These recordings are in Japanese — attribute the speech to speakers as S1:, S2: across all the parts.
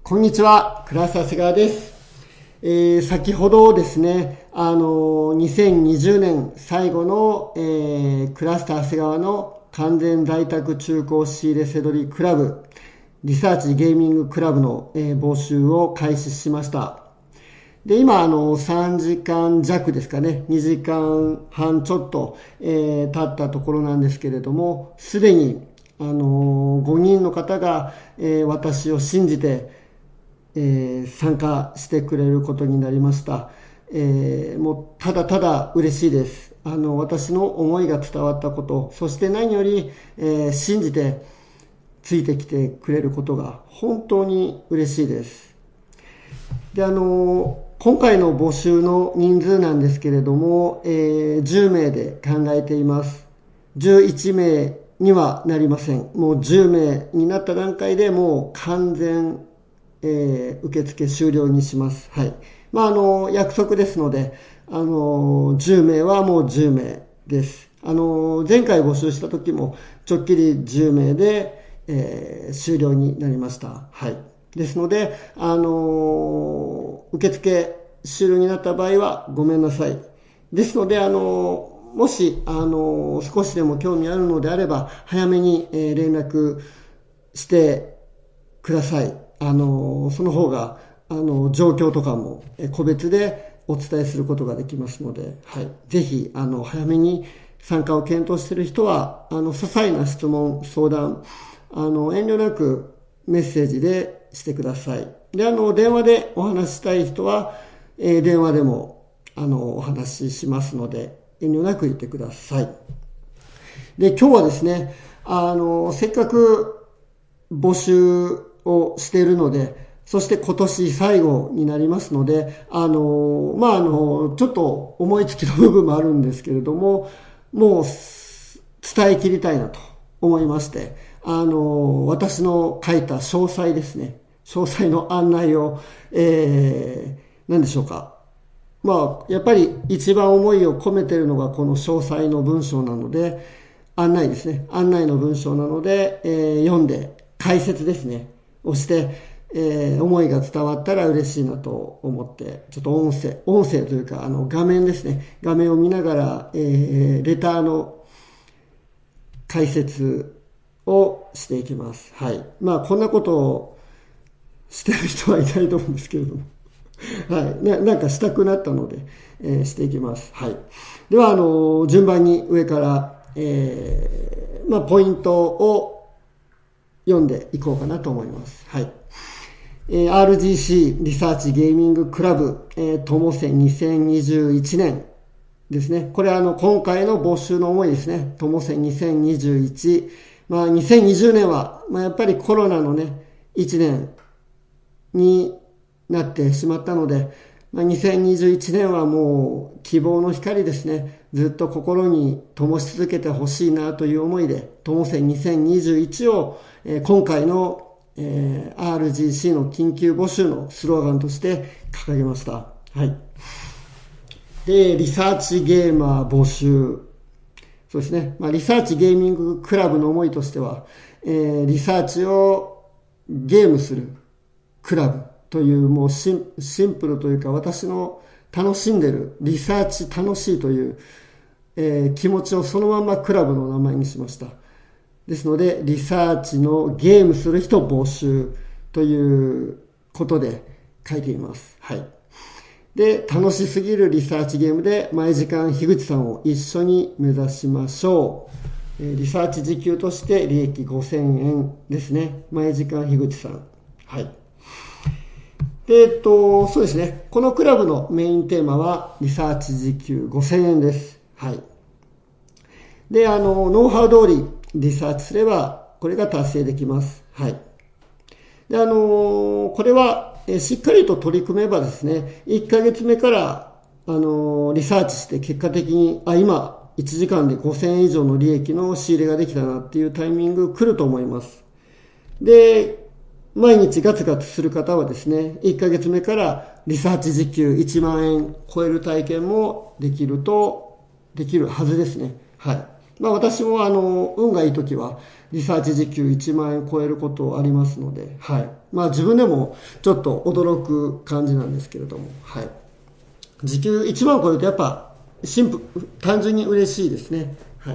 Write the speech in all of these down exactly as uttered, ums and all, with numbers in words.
S1: こんにちは、倉瀬長谷川です。えー、先ほどですね、あの、にせんにじゅうねん最後の、えー、クラスター長谷川の完全在宅中古仕入れせどりクラブ、リサーチゲーミングクラブの、えー、募集を開始しました。で、今、あの、さんじかんじゃくですかね、にじかんはんちょっと、えー、経ったところなんですけれども、すでに、あの、ごにんの方が、えー、私を信じて、えー、参加してくれることになりました。えー、もうただただ嬉しいです。あの私の思いが伝わったこと、そして何より、えー、信じてついてきてくれることが本当に嬉しいです。で、あの今回の募集の人数なんですけれども、えー、じゅうめいで考えています。じゅういちめいにはなりません。もうじゅうめいになった段階でもう完全えー、受付終了にします。はい。まあ、あの、約束ですので、あの、じゅうめいはもうじゅうめいです。あの、前回募集した時も、ちょっきりじゅうめいで、えー、終了になりました。はい。ですので、あの、受付終了になった場合は、ごめんなさい。ですので、あの、もし、あの、少しでも興味あるのであれば、早めに、えー、連絡してください。あの、その方が、あの、状況とかも個別でお伝えすることができますので、はい。ぜひ、あの、早めに参加を検討している人は、あの、些細な質問、相談、あの、遠慮なくメッセージでしてください。で、あの、電話でお話ししたい人は、えー、電話でも、あの、お話ししますので、遠慮なく言ってください。で、今日はですね、あの、せっかく募集をしているので、そして今年最後になりますので、あの、まあ、あの、ちょっと思いつきの部分もあるんですけれども、もう伝え切りたいなと思いまして、あの、私の書いた詳細ですね、詳細の案内を、えー、何でしょうか。まあ、やっぱり一番思いを込めているのがこの詳細の文章なので、案内ですね。案内の文章なので、えー、読んで、解説ですね。をして、えー、思いが伝わったら嬉しいなと思って、ちょっと音声、音声というか、あの、画面ですね。画面を見ながら、えー、レターの解説をしていきます。はい。まあ、こんなことをしてる人はいないと思うんですけれども。はい。な, なんかしたくなったので、えー、していきます。はい。では、あの、順番に上から、えー、まあ、ポイントを読んでいこうかなと思います。はい。えー、アールジーシー リサーチゲーミングクラブ、えー、ともせにせんにじゅういちねんですね。これはあの、今回の募集の思いですね。ともせにせんにじゅういち。まあ、にせんにじゅうねんは、まあ、やっぱりコロナのね、いちねんになってしまったので、まあ、にせんにじゅういちねんはもう希望の光ですね。ずっと心に灯し続けてほしいなという思いで、ともせにせんにじゅういちを、えー、今回の、えー、アールジーシー の緊急募集のスローガンとして掲げました。はい。で、リサーチゲーマー募集。そうですね。まあ、リサーチゲーミングクラブの思いとしては、えー、リサーチをゲームするクラブというもうシン、シンプルというか私の楽しんでるリサーチ楽しいという、えー、気持ちをそのままクラブの名前にしました。ですのでリサーチのゲームする人募集ということで書いています。はい。で、楽しすぎるリサーチゲームで毎時間樋口さんを一緒に目指しましょう。えー、リサーチ時給として利益ごせんえんですね。毎時間樋口さん。はい。で、えっと、そうですね。このクラブのメインテーマは、リサーチ時給ごせんえんです。はい。で、あの、ノウハウ通りリサーチすれば、これが達成できます。はい。で、あの、これは、えしっかりと取り組めばですね、いっかげつめから、あの、リサーチして結果的に、あ、今、いちじかんでごせんえん以上の利益の仕入れができたなっていうタイミング来ると思います。で、毎日ガツガツする方はですね、いっかげつめからリサーチ時給いちまんえん超える体験もできると、できるはずですね。はい。まあ私もあの、運がいい時は、 リサーチ時給いちまんえん超えることありますので、はい。まあ自分でもちょっと驚く感じなんですけれども、はい。時給いちまん超えるとやっぱシンプル、単純に嬉しいですね。はい。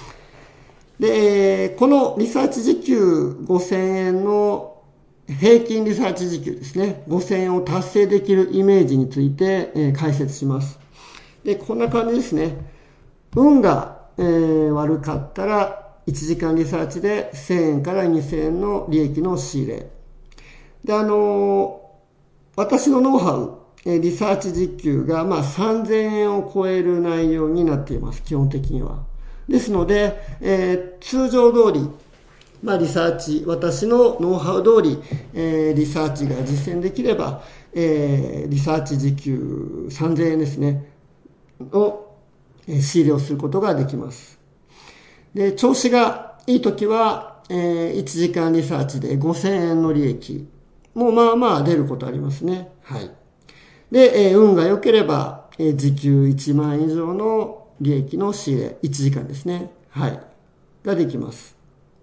S1: で、このリサーチ時給ごせんえんの平均リサーチ時給ですね、ごせんえんを達成できるイメージについて、えー、解説します。で、こんな感じですね。運が、えー、悪かったらいちじかんリサーチでせんえんからにせんえんの利益の仕入れ。で、あのー、私のノウハウ、えー、リサーチ時給がまあさんぜんえんを超える内容になっています、基本的には。ですので、えー、通常通り、まあ、リサーチ、私のノウハウ通り、えー、リサーチが実践できれば、えー、リサーチ時給さんぜんえんですね、を、えー、仕入れをすることができます。で、調子がいいときは、えー、いちじかんリサーチでごせんえんの利益もまあまあ出ることありますね。はい。で、えー、運が良ければ、えー、時給いちまん以上の利益の仕入れ、いちじかんですね。はい。ができます。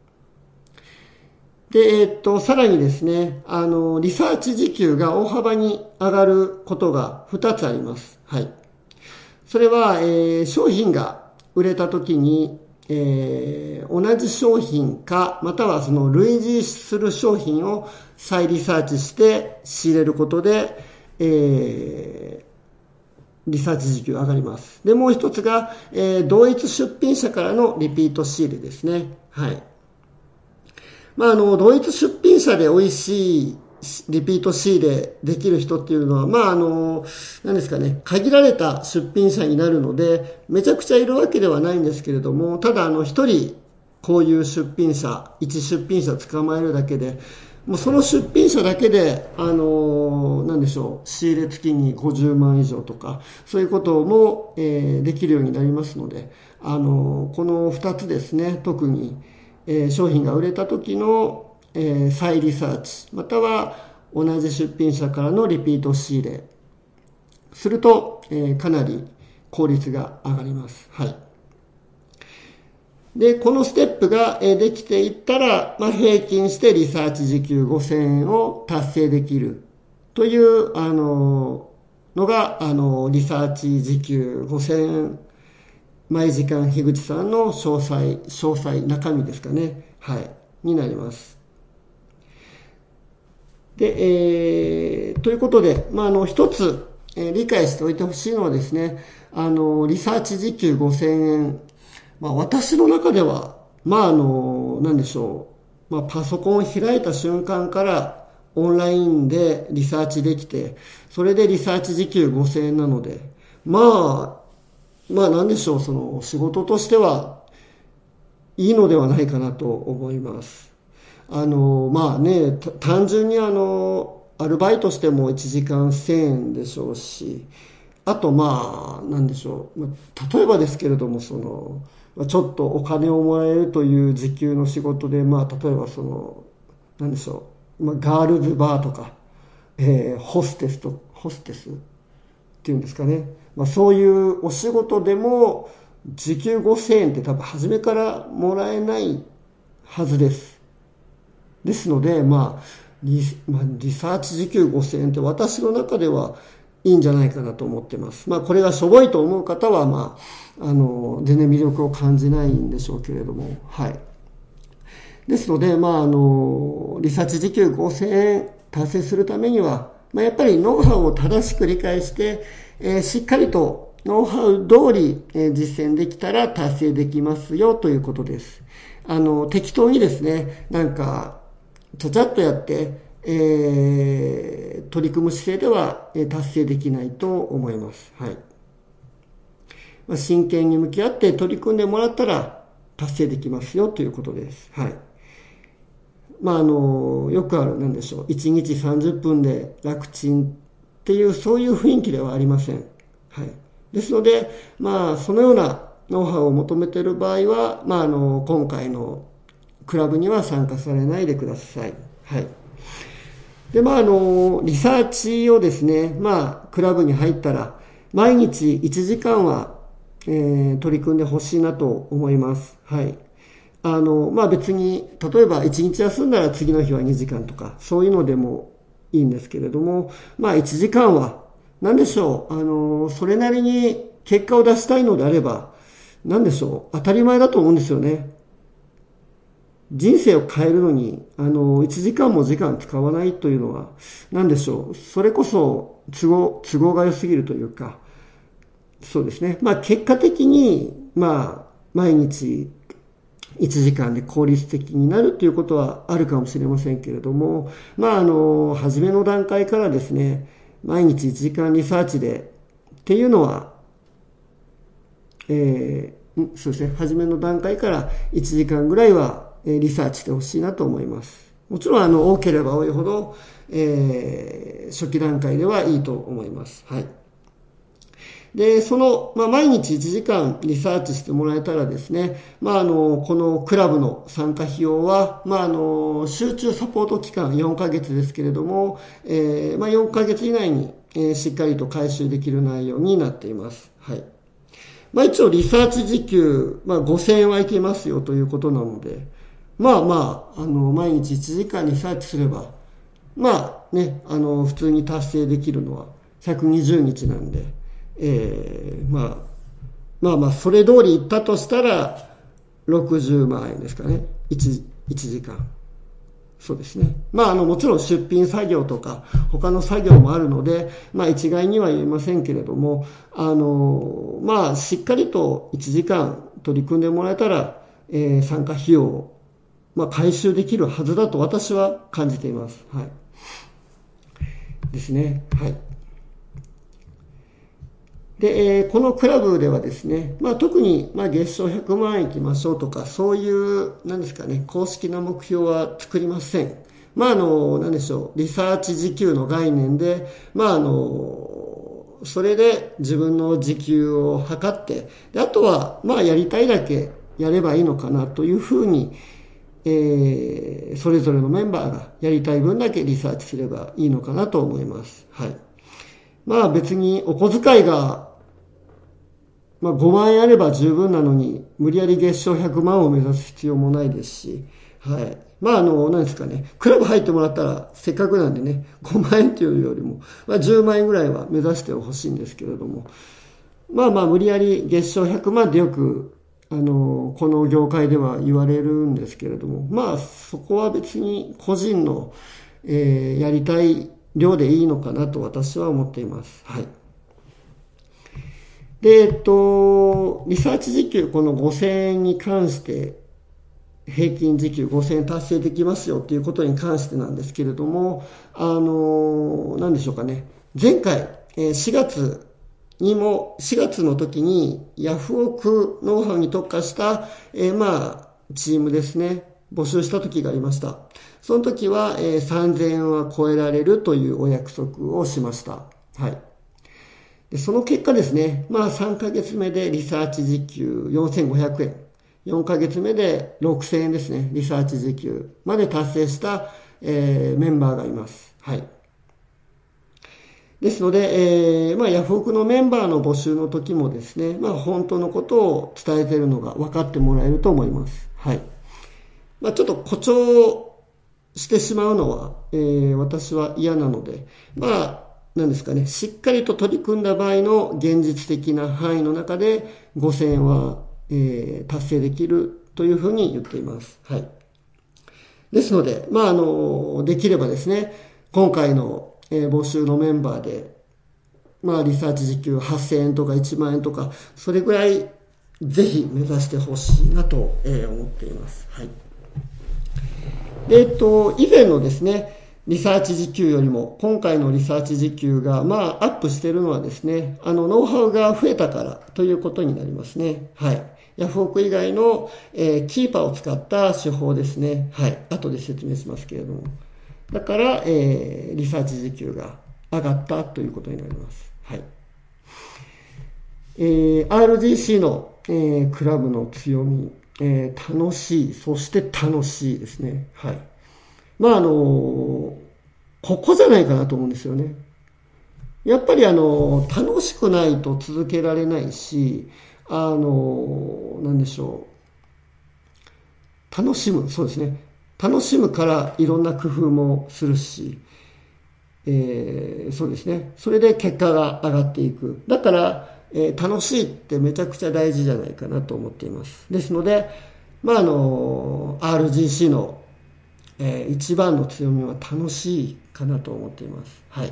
S1: で、えー、っと、さらにですね、あの、リサーチ時給が大幅に上がることがふたつあります。はい。それは、えー、商品が売れた時に、えー、同じ商品か、またはその類似する商品を再リサーチして仕入れることで、えー、リサーチ時給上がります。で、もう一つが、えー、同一出品者からのリピート仕入れですね。はい。まあ、あの、同一出品者で美味しいリピート仕入れできる人っていうのは、まあ、あの、何ですかね、限られた出品者になるので、めちゃくちゃいるわけではないんですけれども、ただ、あの、一人、こういう出品者、一出品者捕まえるだけで、もうその出品者だけで、あの、なんでしょう、仕入れ月にごじゅうまん以上とか、そういうことも、えー、できるようになりますので、あの、この二つですね、特に、えー、商品が売れた時の、えー、再リサーチ、または同じ出品者からのリピート仕入れ、すると、えー、かなり効率が上がります。はい。で、このステップができていったら、まあ、平均してリサーチ時給ごせんえんを達成できるという、あの、のが、あの、リサーチ時給ごせんえん、毎時間樋口さんの詳細、詳細、中身ですかね。はい。になります。で、えー、ということで、まあ、あの、一つ、えー、理解しておいてほしいのはですね、あの、リサーチ時給ごせんえん、まあ、私の中では、まあ、あの、なんでしょう。まあ、パソコンを開いた瞬間からオンラインでリサーチできて、それでリサーチ時給ごせんえんなので、まあ、まあ、なんでしょう。その、仕事としてはいいのではないかなと思います。あの、まあね、単純にあの、アルバイトしてもいちじかんせんえんでしょうし、あとまあ、なんでしょう。例えばですけれども、その、ちょっとお金をもらえるという時給の仕事で、まあ、例えばその、なんでしょう。まあ、ガールズバーとか、えー、ホステスと、ホステスっていうんですかね。まあ、そういうお仕事でも、時給ごせんえんって多分初めからもらえないはずです。ですので、まあ、リ、まあ、リサーチ時給ごせんえんって私の中ではいいんじゃないかなと思ってます。まあ、これがしょぼいと思う方は、まあ、あの、全然魅力を感じないんでしょうけれども、はい。ですので、まあ、あの、リサーチ時給ごせんえん達成するためには、まあ、やっぱりノウハウを正しく理解して、えー、しっかりとノウハウ通り、えー、実践できたら達成できますよということです。あの、適当にですね、なんか、ちゃちゃっとやって、えー、取り組む姿勢では、えー、達成できないと思います。はい。まあ、真剣に向き合って取り組んでもらったら達成できますよということです。はい。まあ、あの、よくある、なんでしょう。いちにちさんじゅっぷんで楽ちんっていう、そういう雰囲気ではありません。はい。ですので、まあ、そのようなノウハウを求めている場合は、まあ、あの、今回のクラブには参加されないでください。はい。で、まあ、あの、リサーチをですね、まあ、クラブに入ったら、毎日いちじかんは、えー、取り組んでほしいなと思います。はい。 あの、まあ別に、例えばいちにち休んだら次の日はにじかんとか、そういうのでもいいんですけれども、まあいちじかんは、何でしょう、あの、それなりに結果を出したいのであれば、何でしょう、当たり前だと思うんですよね。人生を変えるのに、あの、いちじかんも時間使わないというのは、何でしょう、それこそ都合、都合が良すぎるというか、そうですね。まあ結果的に、まあ、毎日いちじかんで効率的になるということはあるかもしれませんけれども、まああの、初めの段階からですね、毎日いちじかんリサーチでっていうのは、えー、そうですね、初めの段階からいちじかんぐらいはリサーチしてほしいなと思います。もちろんあの多ければ多いほど、えー、初期段階ではいいと思います。はい。で、その、まあ、毎日いちじかんリサーチしてもらえたらですね、まあ、あの、このクラブの参加費用は、まあ、あの、集中サポート期間よんかげつですけれども、えー、まあ、よんかげつ以内に、えー、しっかりと回収できる内容になっています。はい。まあ、一応リサーチ時給、まあ、ごせんえんはいけますよということなので、まあまあ、あの、毎日いちじかんリサーチすれば、まあね、あの、普通に達成できるのはひゃくにじゅうにちなんで、えー、まあ、まあまあ、それ通りいったとしたら、ろくじゅうまんえんですかね。いち、いちじかん。そうですね。まあ、あの、もちろん出品作業とか、他の作業もあるので、まあ、一概には言えませんけれども、あの、まあ、しっかりといちじかん取り組んでもらえたら、えー、参加費用を、まあ、回収できるはずだと私は感じています。はい。ですね。はい。で、えー、このクラブではですね、まあ、特に、まあ、月賞ひゃくまんえんいきましょうとか、そういう、なんですかね、公式な目標は作りません。まあ、あの、なんでしょう、リサーチ時給の概念で、まあ、あの、それで自分の時給を測って、であとは、まあ、やりたいだけやればいいのかなというふうに、えー、それぞれのメンバーがやりたい分だけリサーチすればいいのかなと思います。はい。まあ別にお小遣いがまあ、ごまん円あれば十分なのに、無理やり月賞ひゃくまんを目指す必要もないですし、はい。まあ、あの、何ですかね、クラブ入ってもらったら、せっかくなんでね、ごまん円というよりも、まあ、じゅうまん円ぐらいは目指してほしいんですけれども、まあまあ、無理やり月賞ひゃくまんってよく、あの、この業界では言われるんですけれども、まあ、そこは別に個人の、えー、やりたい量でいいのかなと私は思っています。はい。で、えっと、リサーチ時給、このごせんえんに関して、平均時給ごせんえん達成できますよっていうことに関してなんですけれども、あの、なんでしょうかね。前回、しがつにも、しがつの時にヤフオクノウハウに特化した、えー、まあ、チームですね、募集した時がありました。その時は、えー、さんぜんえんは超えられるというお約束をしました。はい。でその結果ですね、まあさんかげつめでリサーチ時給よんせんごひゃくえん、よんかげつめでろくせんえんですね、リサーチ時給まで達成した、えー、メンバーがいます。はい。ですので、えー、まあヤフオクのメンバーの募集の時もですね、まあ本当のことを伝えているのが分かってもらえると思います。はい。まあちょっと誇張してしまうのは、えー、私は嫌なので、まあなんですかね、しっかりと取り組んだ場合の現実的な範囲の中でごせんえんは、えー、達成できるというふうに言っています。はい。ですので、まあ、あの、できればですね、今回の、えー、募集のメンバーで、まあ、リサーチ時給はっせんえんとかいちまん円とか、それぐらいぜひ目指してほしいなと、えー、思っています。はい。で、えっと、以前のですね、リサーチ時給よりも今回のリサーチ時給がまあアップしているのはですね、あのノウハウが増えたからということになりますね。はい。ヤフオク以外の、えー、キーパーを使った手法ですね。はい。後で説明しますけれども。だから、えー、リサーチ時給が上がったということになります。はい。えー、アールジーシー の、えー、クラブの強み、えー、楽しい、そして楽しいですね。はい。まああの、ここじゃないかなと思うんですよね。やっぱりあの、楽しくないと続けられないし、あの、なんでしょ楽しむ、そうですね。楽しむからいろんな工夫もするし、えー、そうですね。それで結果が上がっていく。だから、えー、楽しいってめちゃくちゃ大事じゃないかなと思っています。ですので、まあ、あの、アールジーシー の、えー、一番の強みは楽しいかなと思っています。はい。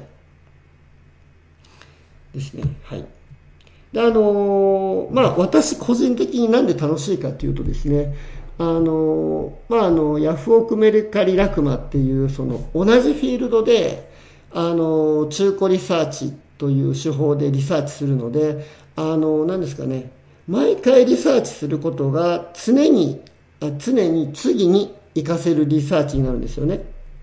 S1: ですね。はい。で、あの、まあ、私個人的になんで楽しいかというとですね、あの、まあ、あの、ヤフオクメルカリラクマっていう、その、同じフィールドで、あの、中古リサーチという手法でリサーチするので、あの、何ですかね、毎回リサーチすることが常に、あ常に次に活かせるリサーチになるんですよね。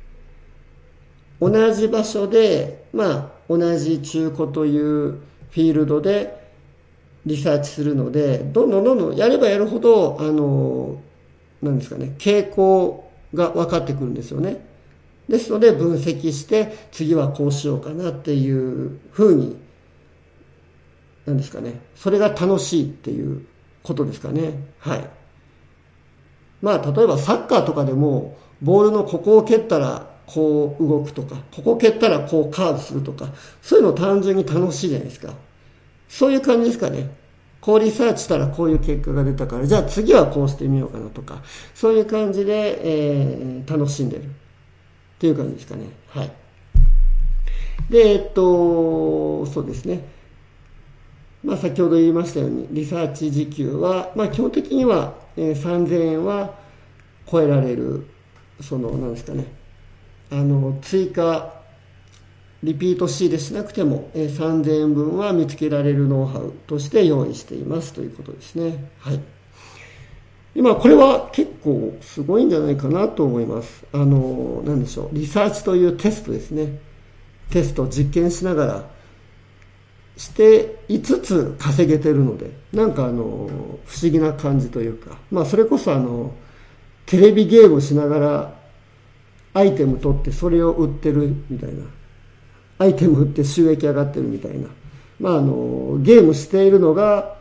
S1: 同じ場所で、まあ、同じ中古というフィールドでリサーチするので、どんどんどんどんやればやるほど、あの、なんですかね、傾向が分かってくるんですよね。ですので分析して次はこうしようかなっていうふうに、なんですかね、それが楽しいっていうことですかね。はい。まあ例えばサッカーとかでもボールのここを蹴ったらこう動くとか、ここ蹴ったらこうカーブするとか、そういうの単純に楽しいじゃないですか。そういう感じですかね。こうリサーチしたらこういう結果が出たから、じゃあ次はこうしてみようかなとか、そういう感じで、えー、楽しんでるっていう感じですかね。はい。で、えっと、そうですね。まあ先ほど言いましたように、リサーチ時給は、まあ基本的には、えー、さんぜんえんは超えられる、その、なんですかね。あの、追加、リピート仕入れしなくても、えー、さんぜんえんぶんは見つけられるノウハウとして用意していますということですね。はい。今これは結構すごいんじゃないかなと思います。あの、なんでしょう。リサーチというテストですね。テスト実験しながらしていつつ稼げてるので、なんかあの、不思議な感じというか、まあそれこそあの、テレビゲームしながらアイテム取ってそれを売ってるみたいな。アイテム売って収益上がってるみたいな。まああの、ゲームしているのが、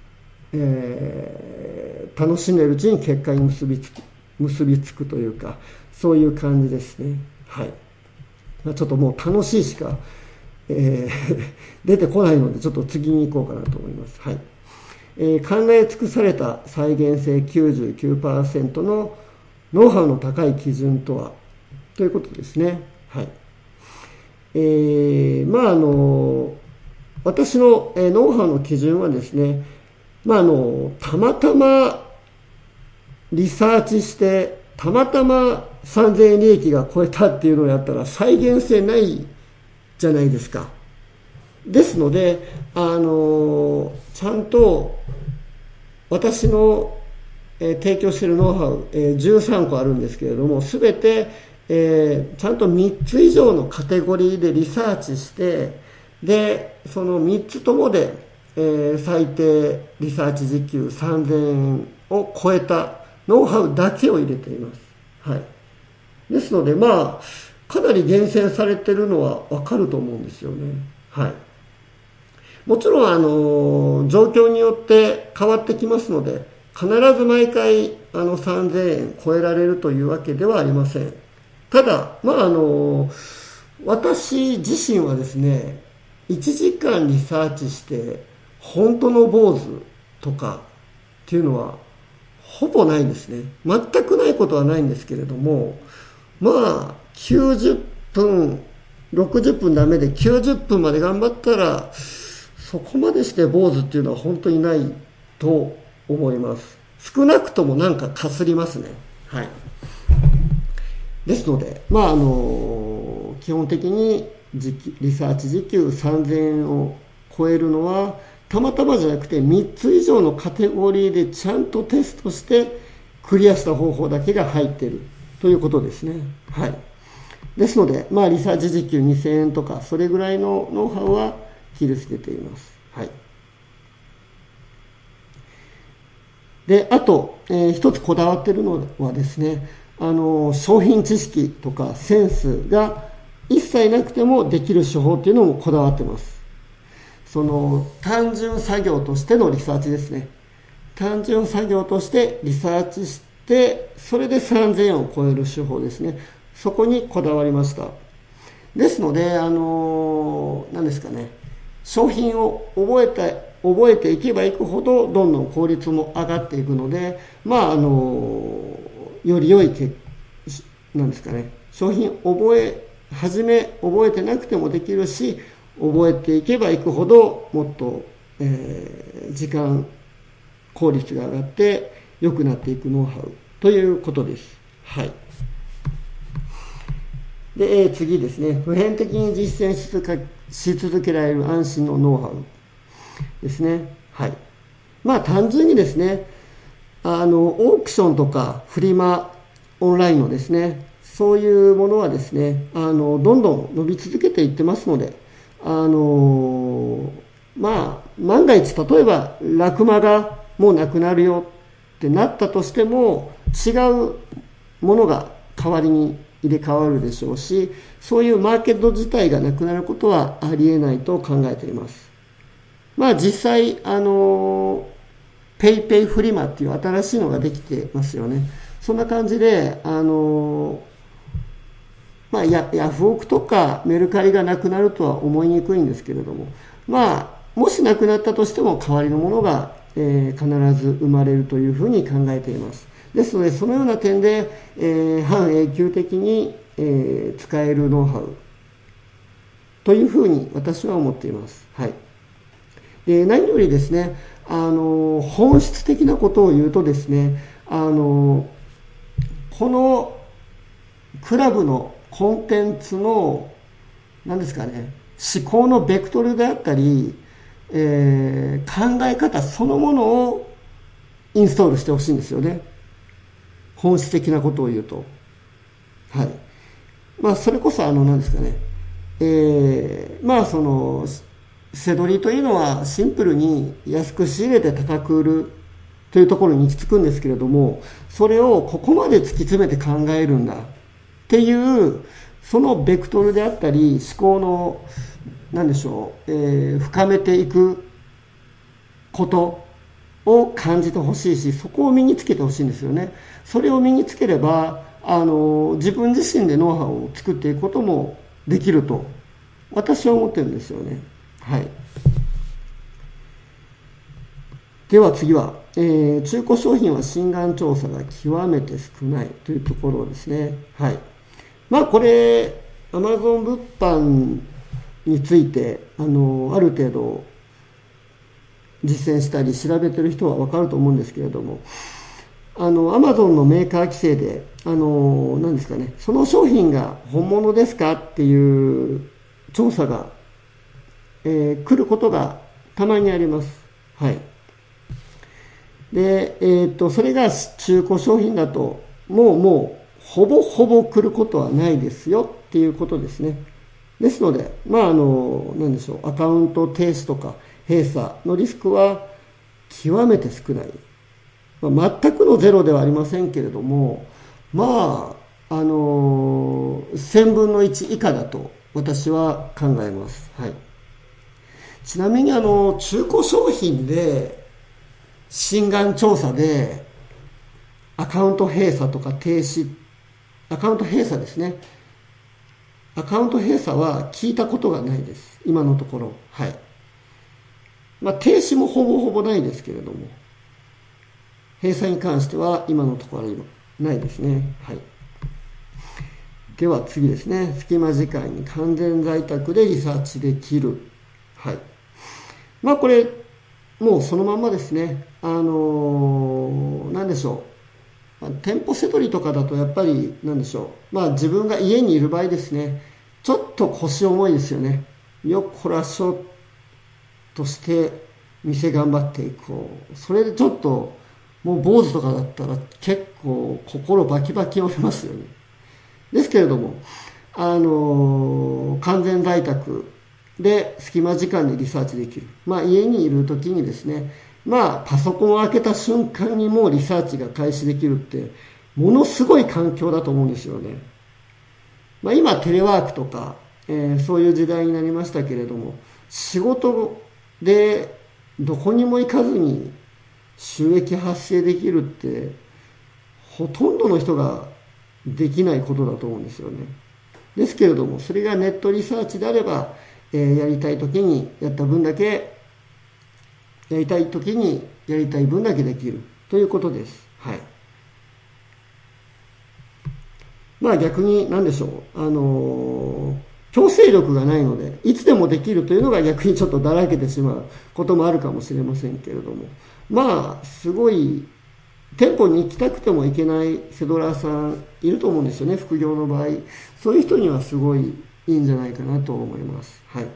S1: えー、楽しんでいるうちに結果に結びつく、結びつくというか、そういう感じですね。はい。ちょっともう楽しいしか、えー、出てこないので、ちょっと次に行こうかなと思います。はい。えー、考え尽くされた再現性 きゅうじゅうきゅうパーセント のノウハウの高い基準とは、ということですね。はい。えー、まああの、私のノウハウの基準はですね、まああの、たまたまリサーチして、たまたまさんぜんえん利益が超えたっていうのをやったら再現性ないじゃないですか。ですので、あの、ちゃんと私の、えー、提供しているノウハウ、えー、じゅうさんこあるんですけれども、すべて、えー、ちゃんとみっつ以上のカテゴリーでリサーチして、で、そのみっつともで、えー、最低リサーチ時給さんぜんえんを超えたノウハウだけを入れています。はい。ですので、まあ、かなり厳選されてるのはわかると思うんですよね。はい。もちろん、あの、状況によって変わってきますので、必ず毎回、あの、さんぜんえん超えられるというわけではありません。ただ、まあ、あの、私自身はですね、いちじかんリサーチして、本当の坊主とかっていうのは、ほぼないですね。全くないことはないんですけれども、まあ、きゅうじゅっぷん、ろくじゅっぷんダメできゅうじゅっぷんまで頑張ったら、そこまでして坊主っていうのは本当にないと思います。少なくともなんかかすりますね。はい。ですので、まああの、基本的にリサーチ時給さんぜんえんを超えるのは、たまたまじゃなくてみっつ以上のカテゴリーでちゃんとテストしてクリアした方法だけが入っているということですね。はい。ですので、まあリサーチ時給にせんえんとか、それぐらいのノウハウは記述出ています。はい。で、あと、えー、一つこだわっているのはですね、あの、商品知識とかセンスが一切なくてもできる手法っていうのもこだわってます。その、単純作業としてのリサーチですね。単純作業としてリサーチしで、それでさんぜんえんを超える手法ですね。そこにこだわりました。ですので、あの何ですかね、商品を覚えて覚えていけばいくほどどんどん効率も上がっていくので、まああのより良いけなんですかね、商品覚え始め覚えてなくてもできるし、覚えていけばいくほどもっと、えー、時間効率が上がって良くなっていくノウハウということです。はい。で、えー、次ですね、普遍的に実践し続けし続けられる安心のノウハウですね。はい。まあ単純にですね、あのオークションとかフリマオンラインのですね、そういうものはですね、あのどんどん伸び続けていってますので、あのまあ万が一例えばラクマがもうなくなるよってなったとしても、違うものが代わりに入れ替わるでしょうし、そういうマーケット自体がなくなることはありえないと考えています。まあ実際、あのペイペイフリマっていう新しいのができてますよね。そんな感じで、あのまあヤ、ヤフオクとかメルカリがなくなるとは思いにくいんですけれども、まあ、もしなくなったとしても代わりのものが、えー、必ず生まれるというふうに考えています。ですので、そのような点で、えー、半永久的に、えー、使えるノウハウというふうに私は思っています。はい。で、何よりですね、あの、本質的なことを言うとですね、あの、このクラブのコンテンツの、何ですかね、思考のベクトルであったり、えー、考え方そのものをインストールしてほしいんですよね。本質的なことを言うと。はい。まあ、それこそ、あの、何ですかね。えー、まあ、その、背取りというのはシンプルに安く仕入れて高く売るというところに行き着くんですけれども、それをここまで突き詰めて考えるんだっていう、そのベクトルであったり、思考の、何でしょう、えー、深めていくことを感じてほしいし、そこを身につけてほしいんですよね。それを身につければ、あの、自分自身でノウハウを作っていくこともできると、私は思ってるんですよね。はい。では次は、えー、中古商品は心眼調査が極めて少ないというところですね。はい。まあこれ、Amazon 物販について、あの、ある程度実践したり調べてる人はわかると思うんですけれども、あの、Amazon のメーカー規制で、あの、何ですかね、その商品が本物ですかっていう調査が、えー、来ることがたまにあります。はい。で、えー、っと、それが中古商品だと、もうもう、ほぼほぼ来ることはないですよっていうことですね。ですので、まあ、あの、なんでしょう、アカウント停止とか閉鎖のリスクは極めて少ない。まあ、全くのゼロではありませんけれども、まあ、あの、千分の一以下だと私は考えます。はい。ちなみに、あの、中古商品で、心眼調査で、アカウント閉鎖とか停止、アカウント閉鎖ですね。アカウント閉鎖は聞いたことがないです。今のところ。はい。まあ、停止もほぼほぼないですけれども、閉鎖に関しては今のところはないですね。はい。では次ですね。隙間時間に完全在宅でリサーチできる。はい。まあこれ、もうそのまんまですね。あのー、なんでしょう。店舗せどりとかだとやっぱり、なんでしょう。まあ自分が家にいる場合ですね。ちょっと腰重いですよね。よっこらしょとして店頑張っていこう。それでちょっと、もう坊主とかだったら結構心バキバキ折れますよね。ですけれども、あのー、完全在宅で隙間時間でリサーチできる。まあ家にいる時にですね、まあパソコンを開けた瞬間にもうリサーチが開始できるって、ものすごい環境だと思うんですよね。まあ今テレワークとか、えー、そういう時代になりましたけれども、仕事でどこにも行かずに収益発生できるってほとんどの人ができないことだと思うんですよね。ですけれども、それがネットリサーチであれば、えー、やりたい時にやった分だけ、やりたい時にやりたい分だけできるということです。はい。まあ逆に何でしょう。あのー、強制力がないので、いつでもできるというのが逆にちょっとだらけてしまうこともあるかもしれませんけれども。まあ、すごい、店舗に行きたくても行けないセドラーさんいると思うんですよね、副業の場合。そういう人にはすごいいいんじゃないかなと思います。はい。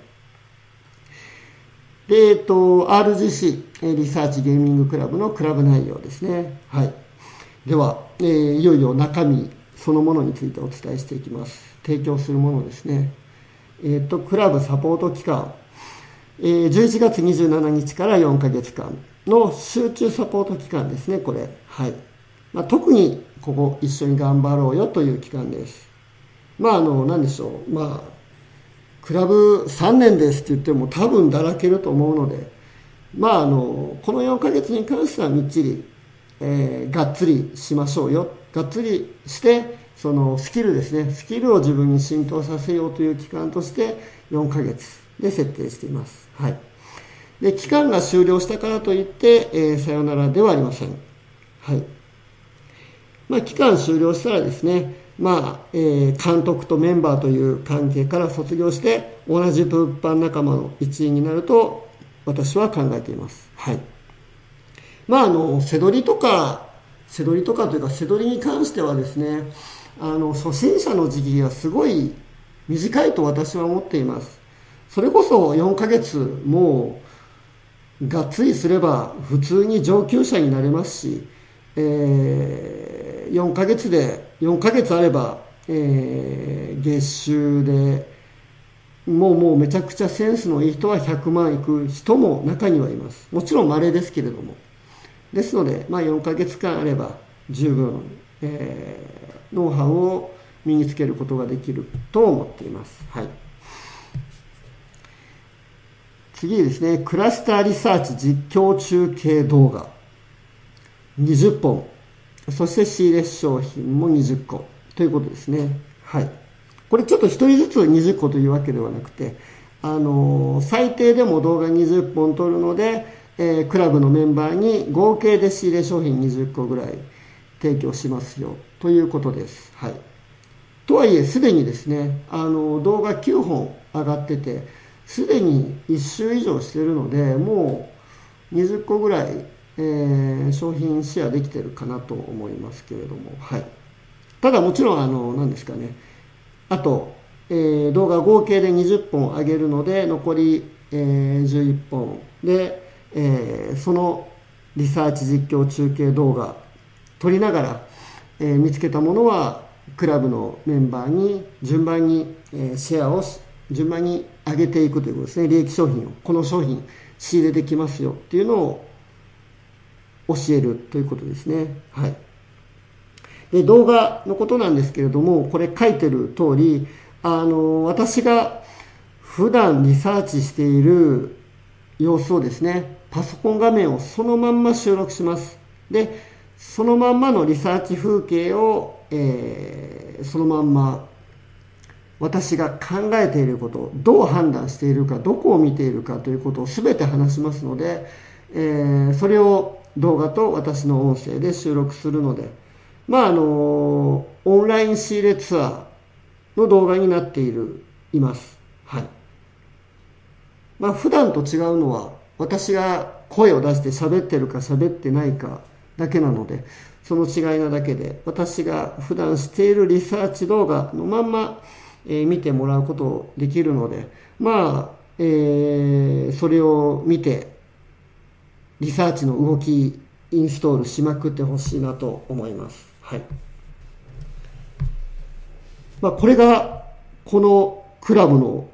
S1: で、えっと、アールジーシー、リサーチゲーミングクラブのクラブ内容ですね。はい。では、えー、いよいよ中身そのものについてお伝えしていきます。提供するものですね。えっと、クラブサポート期間、えー、じゅういちがつにじゅうしちにちからよんかげつかんの集中サポート期間ですね、これ。はい。まあ、特にここ一緒に頑張ろうよという期間です。まあ、あの、何でしょう。まあ、クラブさんねんですって言っても多分だらけると思うので、まあ、あの、このよんかげつに関してはみっちり、えー、がっつりしましょうよ。がっつりして、そのスキルですね。スキルを自分に浸透させようという期間としてよんかげつで設定しています。はい。で、期間が終了したからといって、えー、さよならではありません。はい。まあ、期間終了したらですね、まあ、えー、監督とメンバーという関係から卒業して、同じ物販仲間の一員になると、私は考えています。はい。まあ、あの、背取りとか、背取りとかというか、背取りに関してはですね、あの、初心者の時期がすごい短いと私は思っています。それこそよんかげつ、もう、がっつりすれば普通に上級者になれますし、えー、よんかげつで、よんかげつあれば、えー、月収で、もうもうめちゃくちゃセンスのいい人はひゃくまんいく人も中にはいます。もちろん稀ですけれども。ですので、まあ、よんかげつかんあれば十分、えー、ノウハウを身につけることができると思っています。はい。次ですね、クラスターリサーチ実況中継動画にじゅっぽん、そして仕入れ商品もにじゅっこということですね。はい。これちょっと一人ずつにじゅっこというわけではなくて、あのー、最低でも動画にじゅっぽん撮るので、えー、クラブのメンバーに合計で仕入れ商品にじゅっこぐらい提供しますよということです。はい。とはいえ、すでにですね、あのー、動画きゅうほん上がってて、すでにいっ週以上してるので、もうにじゅっこぐらい、えー、商品シェアできてるかなと思いますけれども、はい。ただもちろん、あの、何ですかね、あと、えー、動画合計でにじゅっぽん上げるので、残り、えー、じゅういっぽんで、えー、そのリサーチ実況中継動画撮りながら、えー、見つけたものは、クラブのメンバーに順番に、えー、シェアをし、順番に上げていくということですね。利益商品を、この商品仕入れできますよっていうのを教えるということですね。はい。で、動画のことなんですけれども、これ書いてる通り、あの、私が普段リサーチしている様子をですね、パソコン画面をそのまんま収録します。で、そのまんまのリサーチ風景を、えー、そのまんま私が考えていること、どう判断しているか、どこを見ているかということを全て話しますので、えー、それを動画と私の音声で収録するので、まああの、オンライン仕入れツアーの動画になっている、います。はい。まあ普段と違うのは、私が声を出して喋ってるか喋ってないかだけなので、その違いなだけで、私が普段しているリサーチ動画のまんま、えー、見てもらうことできるので、まあ、えー、それを見て、リサーチの動き、インストールしまくってほしいなと思います。はい。まあ、これが、このクラブの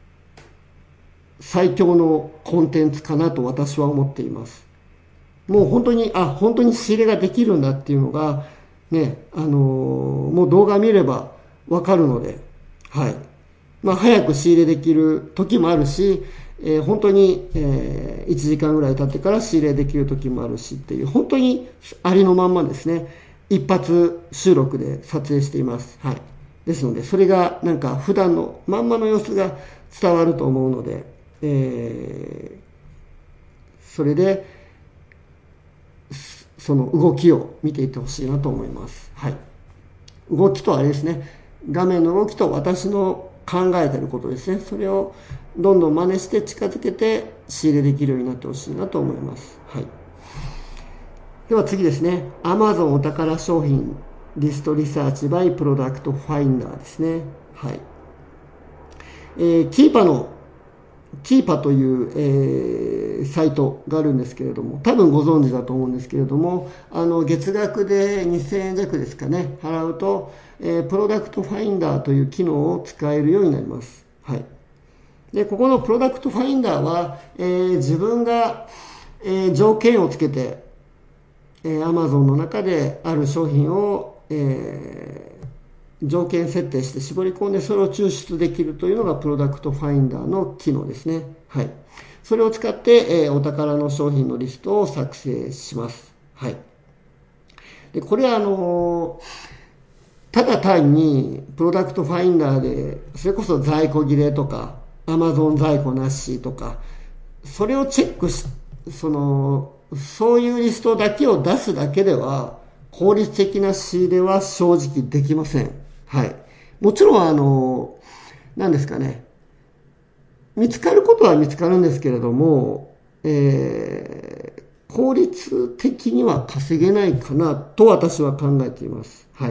S1: 最強のコンテンツかなと私は思っています。もう本当に、あ、本当に仕入れができるんだっていうのが、ね、あのー、もう動画見ればわかるので、はい。まあ、早く仕入れできる時もあるし、えー、本当に、えー、いちじかんぐらい経ってから仕入れできる時もあるしっていう、本当にありのまんまですね。 一発収録で撮影しています。はい。ですので、それがなんか普段のまんまの様子が伝わると思うので、えー、それで、その動きを見ていってほしいなと思います。はい。動きとあれですね、画面の動きと私の考えていることですね。それをどんどん真似して近づけて仕入れできるようになってほしいなと思います。はい。では次ですね。Amazon お宝商品リストリサーチ by プロダクトファインダーですね。はい。えー、キーパの、キーパという、えー、サイトがあるんですけれども、多分ご存知だと思うんですけれども、あの、月額でにせんえん弱ですかね、払うと、えー、プロダクトファインダーという機能を使えるようになります。はい。で、ここのプロダクトファインダーは、えー、自分が、えー、条件をつけて、えー、Amazon の中である商品を、えー条件設定して絞り込んでそれを抽出できるというのがプロダクトファインダーの機能ですね。はい。それを使って、えー、お宝の商品のリストを作成します。はい。で、これはあのー、ただ単にプロダクトファインダーで、それこそ在庫切れとか、Amazon 在庫なしとか、それをチェックし、その、そういうリストだけを出すだけでは、効率的な仕入れは正直できません。はい。もちろん、あの、何ですかね。見つかることは見つかるんですけれども、えー、効率的には稼げないかなと私は考えています。はい。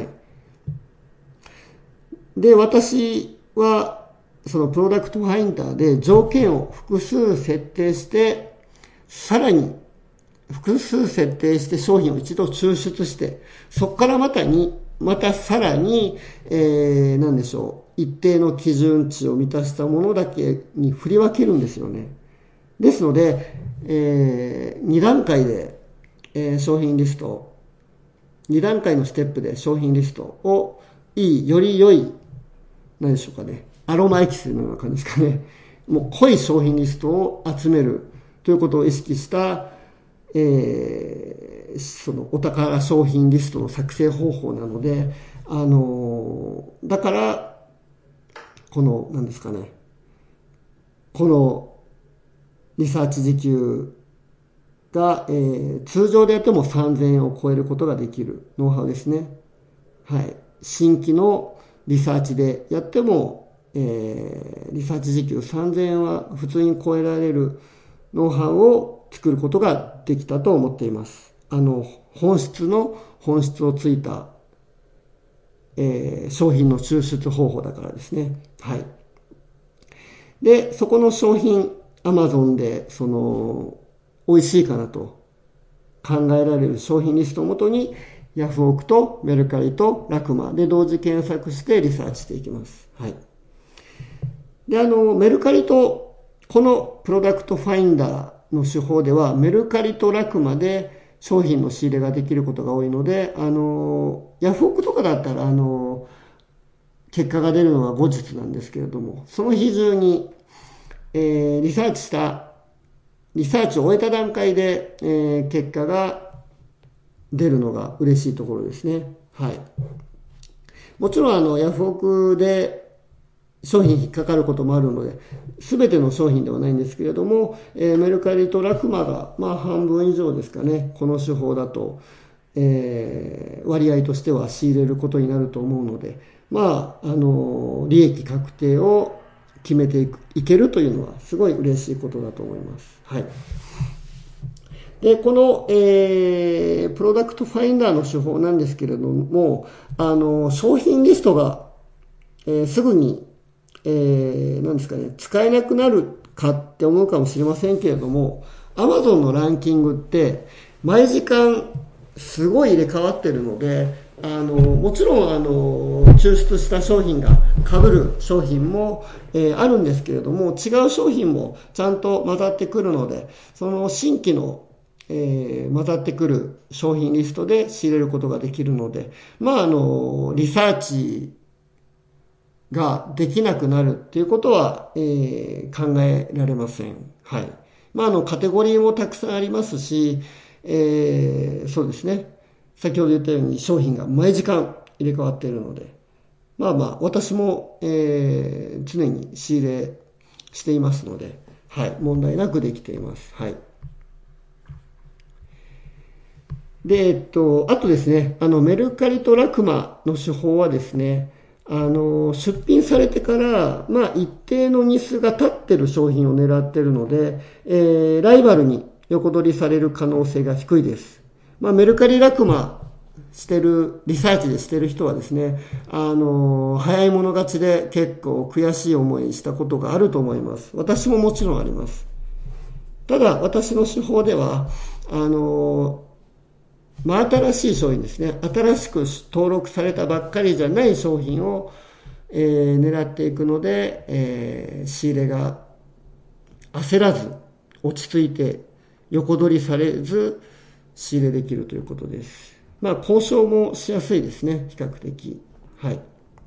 S1: で、私は、そのプロダクトファインダーで条件を複数設定して、さらに複数設定して商品を一度抽出して、そこからまたに、またさらに、えー、何でしょう、一定の基準値を満たしたものだけに振り分けるんですよね。ですので、えー、に段階で、えー、商品リスト、に段階のステップで商品リストをいい、より良い、何でしょうかね、アロマエキスのような感じですかね。もう濃い商品リストを集めるということを意識した、えー、そのお宝商品リストの作成方法なので、あのー、だから、この、何ですかね、このリサーチ時給が、えー、通常でやってもさんぜんえんを超えることができるノウハウですね。はい。新規のリサーチでやっても、えー、リサーチ時給さんぜんえんは普通に超えられるノウハウを作ることができたと思っています。あの、本質の本質をついた、えー、商品の抽出方法だからですね。はい。で、そこの商品、Amazon で、その、美味しいかなと考えられる商品リストをもとに、ヤフオクとメルカリとラクマで同時検索してリサーチしていきます。はい。で、あの、メルカリと、このプロダクトファインダーの手法では、メルカリとラクマで商品の仕入れができることが多いので、あの、ヤフオクとかだったら、あの、結果が出るのは後日なんですけれども、その日中に、えー、リサーチした、リサーチを終えた段階で、えー、結果が出るのが嬉しいところですね。はい。もちろん、あの、ヤフオクで商品引っかかることもあるので、すべての商品ではないんですけれども、えー、メルカリとラクマが、まあ、半分以上ですかね、この手法だと、えー、割合としては仕入れることになると思うので、まあ、あの、利益確定を決めていく、いけるというのはすごい嬉しいことだと思います。はい。で、この、えー、プロダクトファインダーの手法なんですけれども、あの、商品リストが、えー、すぐに、えー、何ですかね、使えなくなるかって思うかもしれませんけれども、Amazon のランキングって、毎時間すごい入れ替わってるので、あの、もちろん、あの、抽出した商品が被る商品も、えー、あるんですけれども、違う商品もちゃんと混ざってくるので、その新規の、えー、混ざってくる商品リストで仕入れることができるので、まあ、あの、リサーチができなくなるっていうことは、えー、考えられません。はい。まあ、あの、カテゴリーもたくさんありますし、えー、そうですね。 先ほど言ったように商品が毎時間入れ替わっているので、まあまあ私も、えー、常に仕入れしていますので、はい、問題なくできています。はい。で、えっと、あとですね、あの、メルカリとラクマの手法はですね、あの、出品されてから、まあ、一定の日数が経ってる商品を狙ってるので、えー、ライバルに横取りされる可能性が低いです。まあ、メルカリラクマしてる、リサーチでしてる人はですね、あの、早い者勝ちで結構悔しい思いしたことがあると思います。私ももちろんあります。ただ、私の手法では、あの、まあ、新しい商品ですね。新しく登録されたばっかりじゃない商品を、えー、狙っていくので、えー、仕入れが焦らず、落ち着いて、横取りされず、仕入れできるということです。まあ、交渉もしやすいですね。比較的。はい。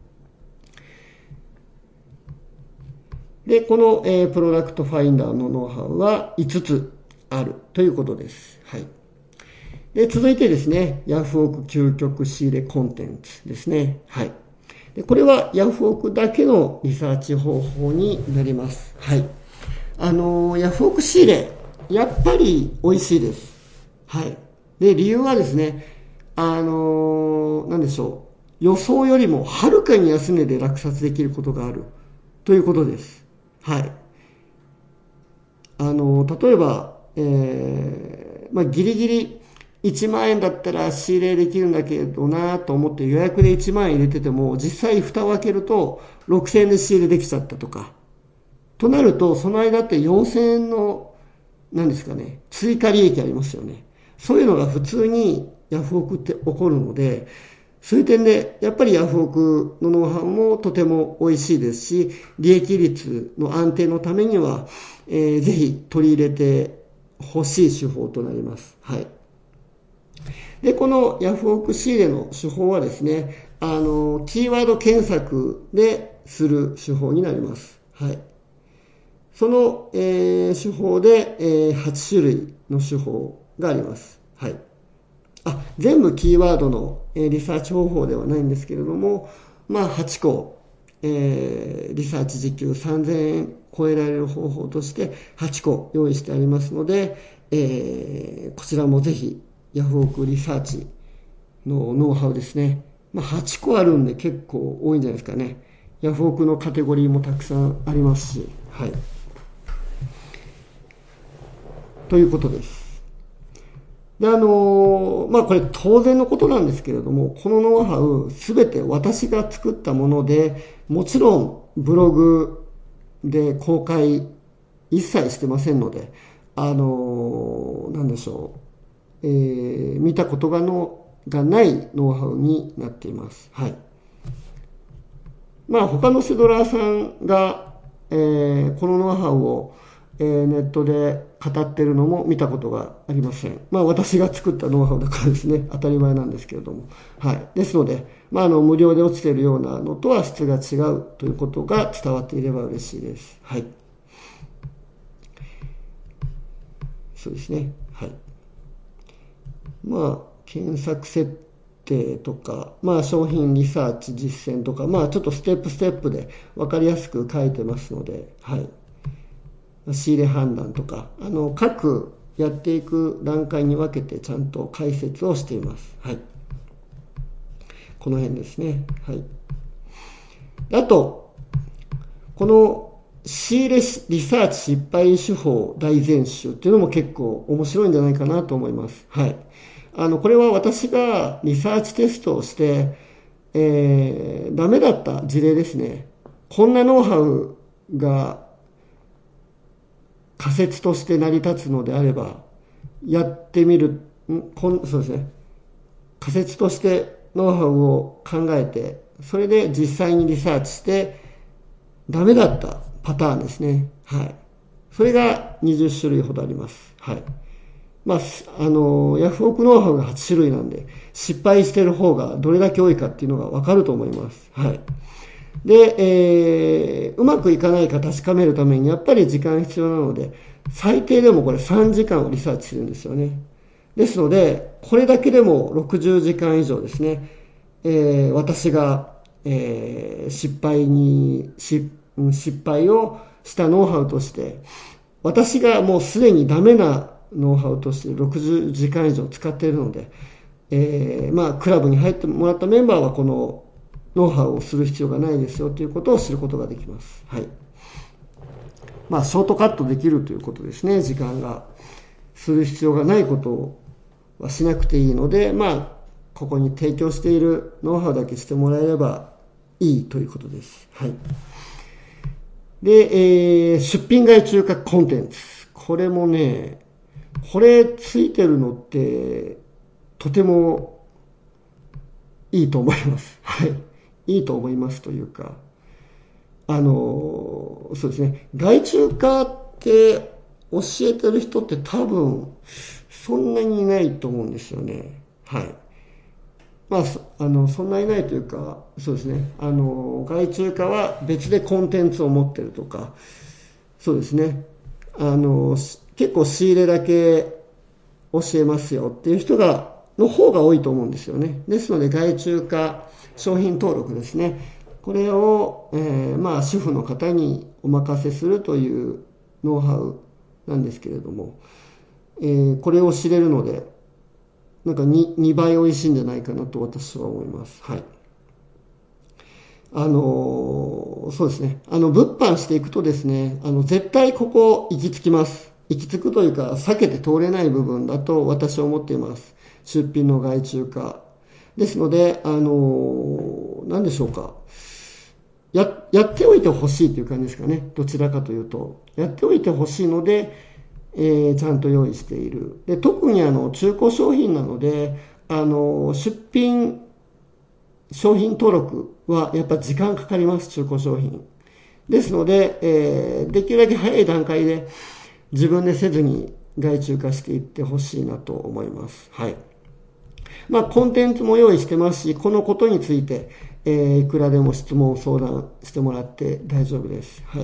S1: で、この、えー、プロダクトファインダーのノウハウはいつつあるということです。はい。で、続いてですね、ヤフオク究極仕入れコンテンツですね。はい。で、これはヤフオクだけのリサーチ方法になります。はい。あの、ヤフオク仕入れ、やっぱり美味しいです。はい。で、理由はですね、あの、なんでしょう。予想よりもはるかに安値で落札できることがあるということです。はい。あの、例えば、えー、まあ、ギリギリ、いちまん円だったら仕入れできるんだけどなと思って予約でいちまん円入れてても、実際蓋を開けるとろくせんえんで仕入れできちゃったとか。となると、その間ってよんせんえんの、何ですかね、追加利益ありますよね。そういうのが普通にヤフオクって起こるので、そういう点で、やっぱりヤフオクのノウハウもとても美味しいですし、利益率の安定のためには、えー、ぜひ取り入れてほしい手法となります。はい。で、このヤフオク仕入れの手法はですね、あの、キーワード検索でする手法になります。はい。その、えー、手法で、えー、はち種類の手法があります。はい。あ、全部キーワードの、えー、リサーチ方法ではないんですけれども、まあ、はちこ、えー、リサーチ時給さんぜんえん超えられる方法としてはちこ用意してありますので、えー、こちらもぜひ、ヤフオクリサーチのノウハウですね。まあ、はちこあるんで結構多いんじゃないですかね。ヤフオクのカテゴリーもたくさんありますし、はい。ということです。で、あのー、まあこれ当然のことなんですけれども、このノウハウすべて私が作ったもので、もちろんブログで公開一切してませんので、あのー、なんでしょう。えー、見たことがのがないノウハウになっています。はい。まあ他のセドラーさんが、えー、このノウハウを、えー、ネットで語ってるのも見たことがありません。まあ私が作ったノウハウだからですね、当たり前なんですけれども。はい。ですので、まああの無料で落ちているようなのとは質が違うということが伝わっていれば嬉しいです。はい。そうですね。はい。まあ、検索設定とか、まあ、商品リサーチ実践とか、まあ、ちょっとステップステップで分かりやすく書いてますので、はい。仕入れ判断とか、あの、各やっていく段階に分けてちゃんと解説をしています。はい。この辺ですね。はい。あと、この仕入れリサーチ失敗手法大全集っていうのも結構面白いんじゃないかなと思います。はい。あの、これは私がリサーチテストをして、えー、ダメだった事例ですね。こんなノウハウが仮説として成り立つのであれば、やってみる、んこんそうですね。仮説としてノウハウを考えて、それで実際にリサーチして、ダメだったパターンですね。はい。それがにじゅっしゅるいほどあります。はい。まあ、あの、ヤフオクノウハウがはちしゅるいなんで、失敗してる方がどれだけ多いかっていうのがわかると思います。はい。で、えー、うまくいかないか確かめるためにやっぱり時間必要なので、最低でもこれさんじかんをリサーチするんですよね。 ですので、これだけでもろくじゅうじかん以上ですね、えー、私が、えー、失敗に、失敗をしたノウハウとして、私がもうすでにダメなノウハウとしてろくじゅうじかん以上使っているので、えー、まあ、クラブに入ってもらったメンバーはこのノウハウをする必要がないですよということを知ることができます。はい。まあ、ショートカットできるということですね、時間が。する必要がないことはしなくていいので、まあ、ここに提供しているノウハウだけしてもらえればいいということです。はい。で、えー、出品外注化コンテンツ。これもね、これついてるのって、とてもいいと思います。はい。いいと思いますというか、あの、そうですね。外注化って教えてる人って多分、そんなにいないと思うんですよね。はい。まあ、あの、そんなにいないというか、そうですね。あの、外注化は別でコンテンツを持ってるとか、そうですね。あの、結構仕入れだけ教えますよっていう人が、の方が多いと思うんですよね。ですので、外注化、商品登録ですね。これを、えー、まあ、主婦の方にお任せするというノウハウなんですけれども、えー、これを知れるので、なんか 2, にばい美味しいんじゃないかなと私は思います。はい。あのー、そうですね。あの、物販していくとですね、あの、絶対ここ行き着きます。行き着くというか、避けて通れない部分だと私は思っています。出品の外注化。ですので、あのー、何でしょうか。や、やっておいてほしいという感じですかね。どちらかというと。やっておいてほしいので、えー、ちゃんと用意している。で、特にあの、中古商品なので、あの、出品、商品登録はやっぱ時間かかります、中古商品。ですので、えー、できるだけ早い段階で自分でせずに外注化していってほしいなと思います。はい。まあ、コンテンツも用意してますし、このことについて、えー、いくらでも質問、相談してもらって大丈夫です。はい。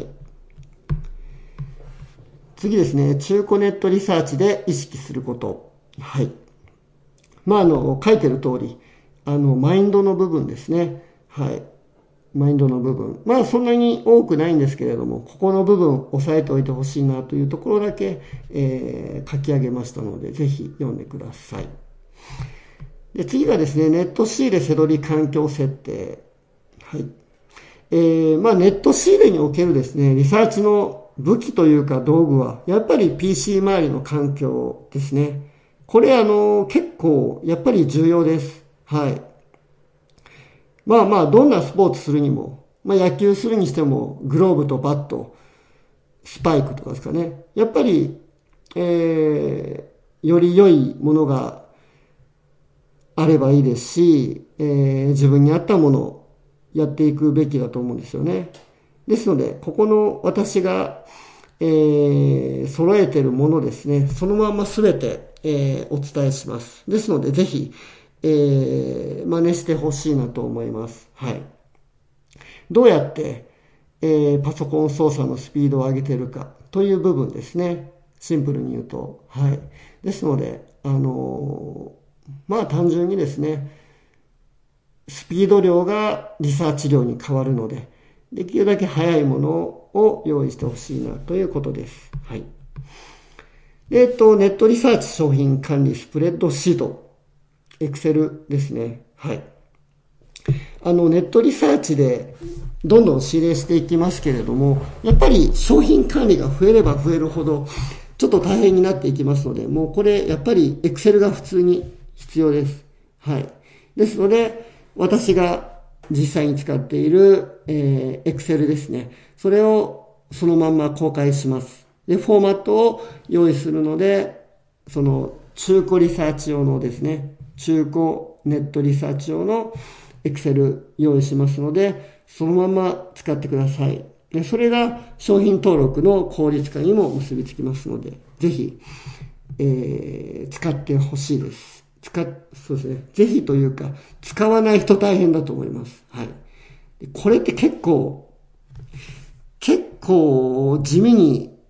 S1: 次ですね、中古ネットリサーチで意識すること。はい。まあ、あの、書いてる通り、あの、マインドの部分ですね。はい。マインドの部分。まあ、そんなに多くないんですけれども、ここの部分、押さえておいてほしいなというところだけ、えー、書き上げましたので、ぜひ読んでください。で、次がですね、ネット仕入れせどり環境設定。はい。えー、まあ、ネット仕入れにおけるですね、リサーチの武器というか道具は、やっぱり ピーシー 周りの環境ですね。これあの、結構、やっぱり重要です。はい。まあまあ、どんなスポーツするにも、まあ野球するにしても、グローブとバット、スパイクとかですかね。やっぱり、えー、より良いものがあればいいですし、えー、自分に合ったものをやっていくべきだと思うんですよね。ですので、ここの私が、えー、揃えているものですね、そのまますべて、えー、お伝えします。ですので、ぜひ、えー、真似してほしいなと思います。はい。どうやって、えー、パソコン操作のスピードを上げているかという部分ですね。シンプルに言うと。はい。ですので、あのー、まあ単純にですね、スピード量がリサーチ量に変わるので、できるだけ早いものを用意してほしいなということです。はい。えっと、ネットリサーチ商品管理スプレッドシート。エクセルですね。はい。あの、ネットリサーチでどんどん仕入れしていきますけれども、やっぱり商品管理が増えれば増えるほど、ちょっと大変になっていきますので、もうこれ、やっぱりエクセルが普通に必要です。はい。ですので、私が実際に使っている、えー、Excel ですね。それをそのまんま公開します。で、フォーマットを用意するので、その中古リサーチ用のですね、中古ネットリサーチ用の Excel 用意しますので、そのまま使ってください。で、それが商品登録の効率化にも結びつきますので、ぜひ、えー、使ってほしいです。使っ、そうですね。ぜひというか、使わない人大変だと思います。はい。これって結構、結構地味に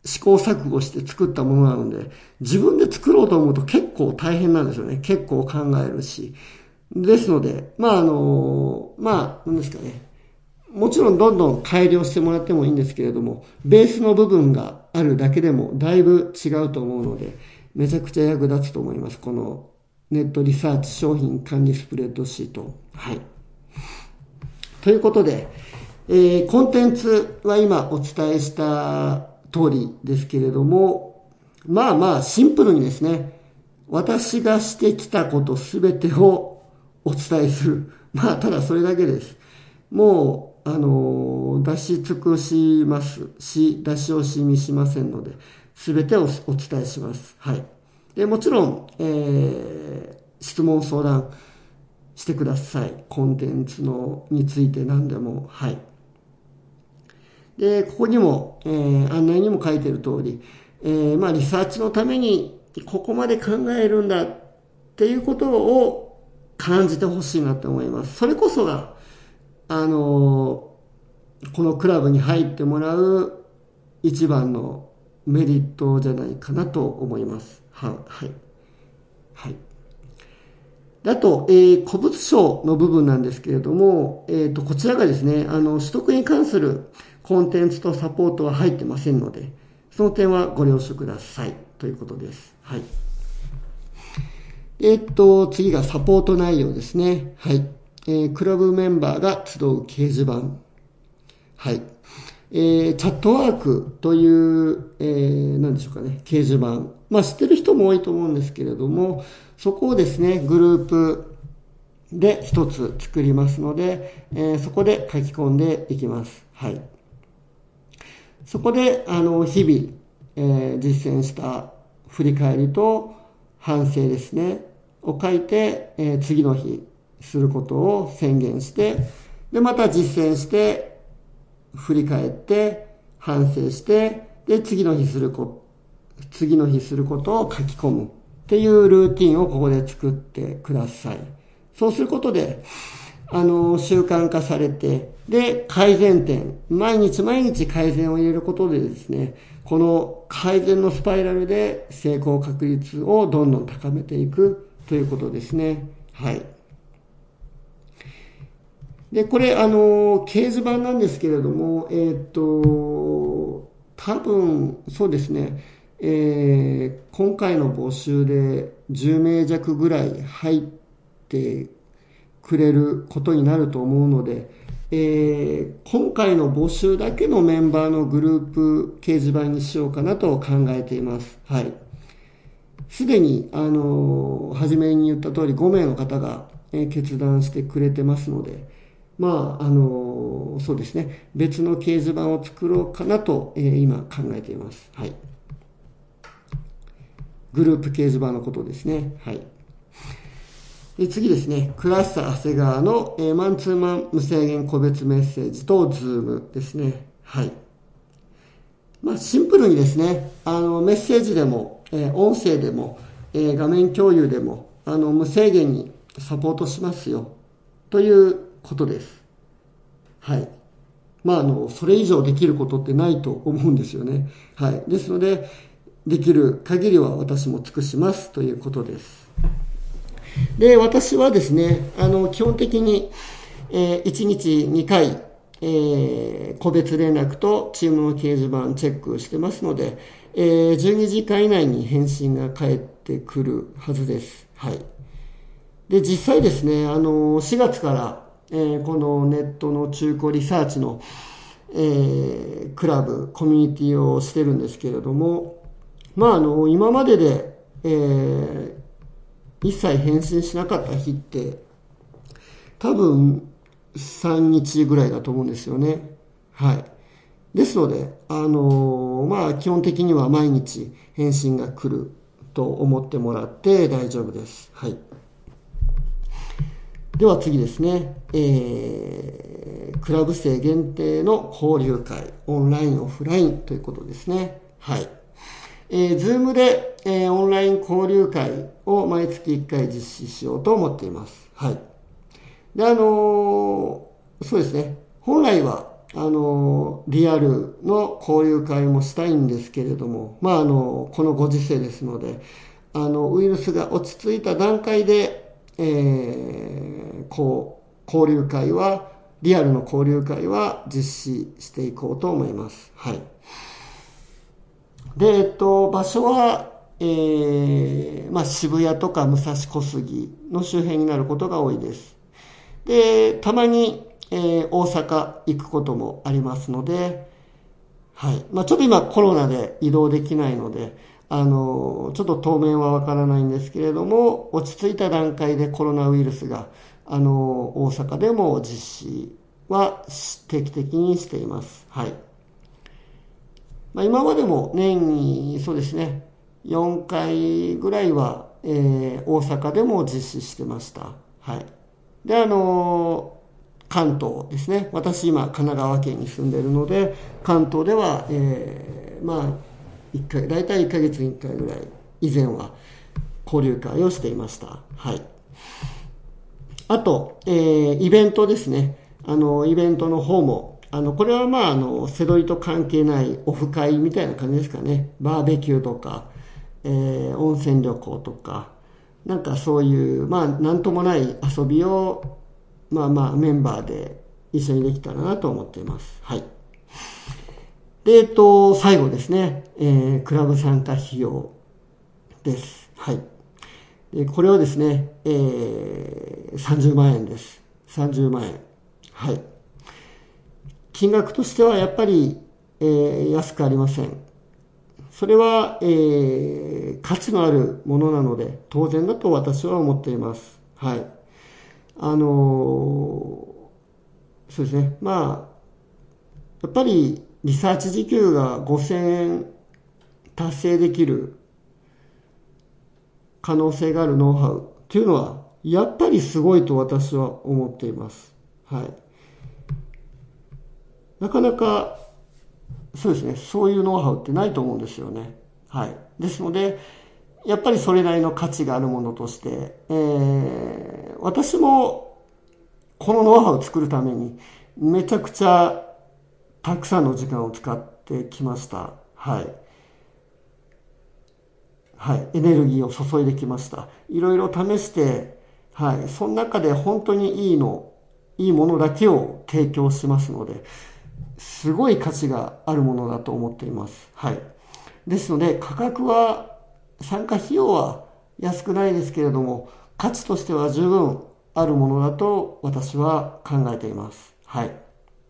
S1: 試行錯誤して作ったものなので、自分で作ろうと思うと結構大変なんですよね。結構考えるし。ですので、まああの、まあ、何ですかね。もちろんどんどん改良してもらってもいいんですけれども、ベースの部分があるだけでもだいぶ違うと思うので、めちゃくちゃ役立つと思います。このネットリサーチ商品管理スプレッドシート。はい。ということで、えー、コンテンツは今お伝えした通りですけれども、まあまあシンプルにですね、私がしてきたことすべてをお伝えする。まあただそれだけです。もう、あの、出し尽くしますし、出し惜しみしませんので、すべてをお伝えします。はい。で、もちろん、えー、質問相談してください。コンテンツのについて何でも。はい。で、ここにも、えー、案内にも書いている通り、えー、まあ、リサーチのためにここまで考えるんだっていうことを感じてほしいなと思います。それこそが、あのー、このクラブに入ってもらう一番のメリットじゃないかなと思います。は、はい。はい。あと、えー、古物商の部分なんですけれども、えーと、こちらがですね、あの、取得に関するコンテンツとサポートは入ってませんので、その点はご了承くださいということです。はい。えっと、次がサポート内容ですね。はい。えー、クラブメンバーが集う掲示板。はい。えー、チャットワークという、えー、何でしょうかね、掲示板。まあ知ってる人も多いと思うんですけれども、そこをですね、グループで一つ作りますので、えー、そこで書き込んでいきます。はい。そこで、あの、日々、えー、実践した振り返りと反省ですね、を書いて、えー、次の日することを宣言して、で、また実践して、振り返って、反省して、で、次の日するこ、次の日することを書き込むっていうルーティンをここで作ってください。そうすることで、あの、習慣化されて、で、改善点、毎日毎日改善を入れることでですね、この改善のスパイラルで成功確率をどんどん高めていくということですね。はい。で、これ、あの、掲示板なんですけれども、えっと、多分、そうですね、えー、今回の募集でじゅうめい弱ぐらい入ってくれることになると思うので、えー、今回の募集だけのメンバーのグループ掲示板にしようかなと考えています。はい。すでに、あの、初めに言った通りごめいの方が、えー、決断してくれてますので、まあ、あの、そうですね、別の掲示板を作ろうかなと、えー、今考えています。はい。グループ掲示板のことですね。はい。で次ですね、クラスター長谷川の、えー、マンツーマン無制限個別メッセージとズームですね。はい。まあ、シンプルにですね、あの、メッセージでも、えー、音声でも、えー、画面共有でも、あの、無制限にサポートしますよ、ということです。はい。まあ、あの、それ以上できることってないと思うんですよね。はい。ですので、できる限りは私も尽くしますということです。で、私はですね、あの、基本的に、えー、いちにちにかい、えー、個別連絡とチームの掲示板チェックしてますので、えー、じゅうにじかん以内に返信が返ってくるはずです。はい。で、実際ですね、あの、しがつから、えー、このネットの中古リサーチの、えー、クラブ、コミュニティをしてるんですけれども、まあ、あの、今までで、えー、一切返信しなかった日って、多分さんにちぐらいだと思うんですよね。はい。ですので、あの、まあ、基本的には毎日返信が来ると思ってもらって大丈夫です。はい。では次ですね、えー、クラブ生限定の交流会、オンライン、オフラインということですね。はい。えー、Zoom で、えー、オンライン交流会を毎月いっかい実施しようと思っています。はい。で、あのー、そうですね、本来はあの、リアルの交流会もしたいんですけれども、まあ、あの、このご時世ですので、あの、ウイルスが落ち着いた段階で、えー、こう、交流会は、リアルの交流会は実施していこうと思います。はい。で、えっと、場所は、えー、まあ、渋谷とか武蔵小杉の周辺になることが多いです。で、たまに、えー、大阪行くこともありますので、はい。まあ、ちょっと今コロナで移動できないので、あの、ちょっと当面はわからないんですけれども、落ち着いた段階でコロナウイルスが、あの、大阪でも実施は定期的にしています。はい。まあ、今までも年に、そうですね、よんかいぐらいは、えー、大阪でも実施してました。はい。で、あの、関東ですね。私今、神奈川県に住んでいるので、関東では、えー、まあ、いっかい、大体いっかげつにいっかいぐらい、以前は交流会をしていました。はい。あと、えー、イベントですね。あの、イベントの方も、あの、これはまあ、あの、セドリと関係ないオフ会みたいな感じですかね。バーベキューとか、えー、温泉旅行とか、なんかそういう、まあ、なんともない遊びを、まあまあ、メンバーで一緒にできたらなと思っています。はい。で、えっと、最後ですね、えー、クラブ参加費用です。はい。で、これはですね、えー、さんじゅうまんえんです。さんじゅうまんえん。はい。金額としてはやっぱり、えー、安くありません。それは、えー、価値のあるものなので、当然だと私は思っています。はい。あのー、そうですね。まあ、やっぱりリサーチ時給がごせんえん達成できる可能性があるノウハウっていうのは、やっぱりすごいと私は思っています。はい。なかなか、そうですね、そういうノウハウってないと思うんですよね。はい。ですので、やっぱりそれなりの価値があるものとして、えー、私もこのノウハウを作るためにめちゃくちゃたくさんの時間を使ってきました。はい。はい。エネルギーを注いできました。いろいろ試して、はい。その中で本当にいいの、いいものだけを提供しますので、すごい価値があるものだと思っています。はい。ですので、価格は、参加費用は安くないですけれども、価値としては十分あるものだと私は考えています。はい。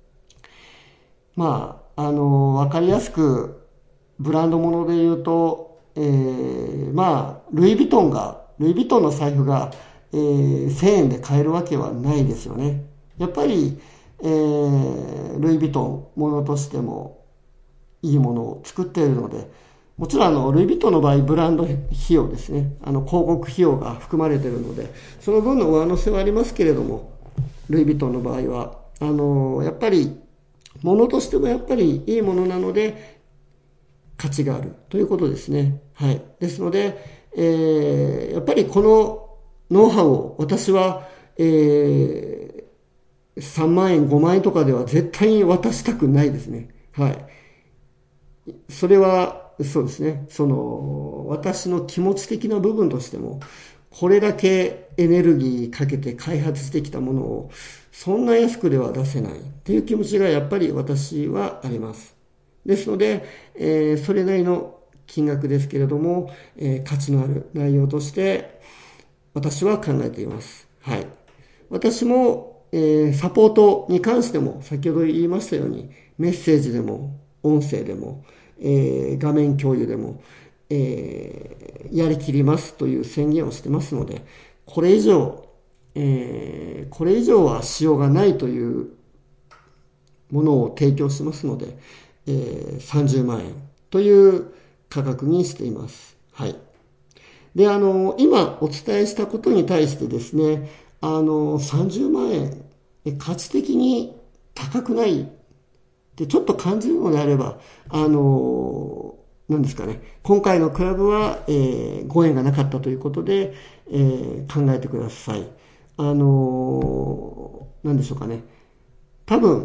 S1: まあ、あの、わかりやすく、ブランド物で言うと、えー、まあ、ルイ・ヴィトンが、ルイ・ヴィトンの財布が、えー、せんえんで買えるわけはないですよね。やっぱり、えー、ルイ・ヴィトン、ものとしてもいいものを作っているので、もちろんあの、ルイ・ヴィトンの場合、ブランド費用ですね。あの、広告費用が含まれているので、その分の上乗せはありますけれども、ルイ・ヴィトンの場合は、あの、やっぱり、ものとしてもやっぱりいいものなので、価値があるということですね。はい。ですので、えー、やっぱりこのノウハウを私は、えー、さんまんえん、ごまんえんとかでは絶対に渡したくないですね。はい。それは、そうですね。その、私の気持ち的な部分としても、これだけエネルギーかけて開発してきたものを、そんな安くでは出せないっていう気持ちがやっぱり私はあります。ですので、えー、それなりの金額ですけれども、えー、価値のある内容として私は考えています。はい。私も、えー、サポートに関しても先ほど言いましたようにメッセージでも音声でも、えー、画面共有でも、えー、やりきりますという宣言をしてますので、これ以上、えー、これ以上はしようがないというものを提供しますので、えー、さんじゅうまんえんという価格にしています。はい。で、あの、今お伝えしたことに対してですね、あの、さんじゅうまんえん、価値的に高くないってちょっと感じるのであれば、あの、何ですかね、今回のクラブは、えー、ご縁がなかったということで、えー、考えてください。あの、何でしょうかね。多分、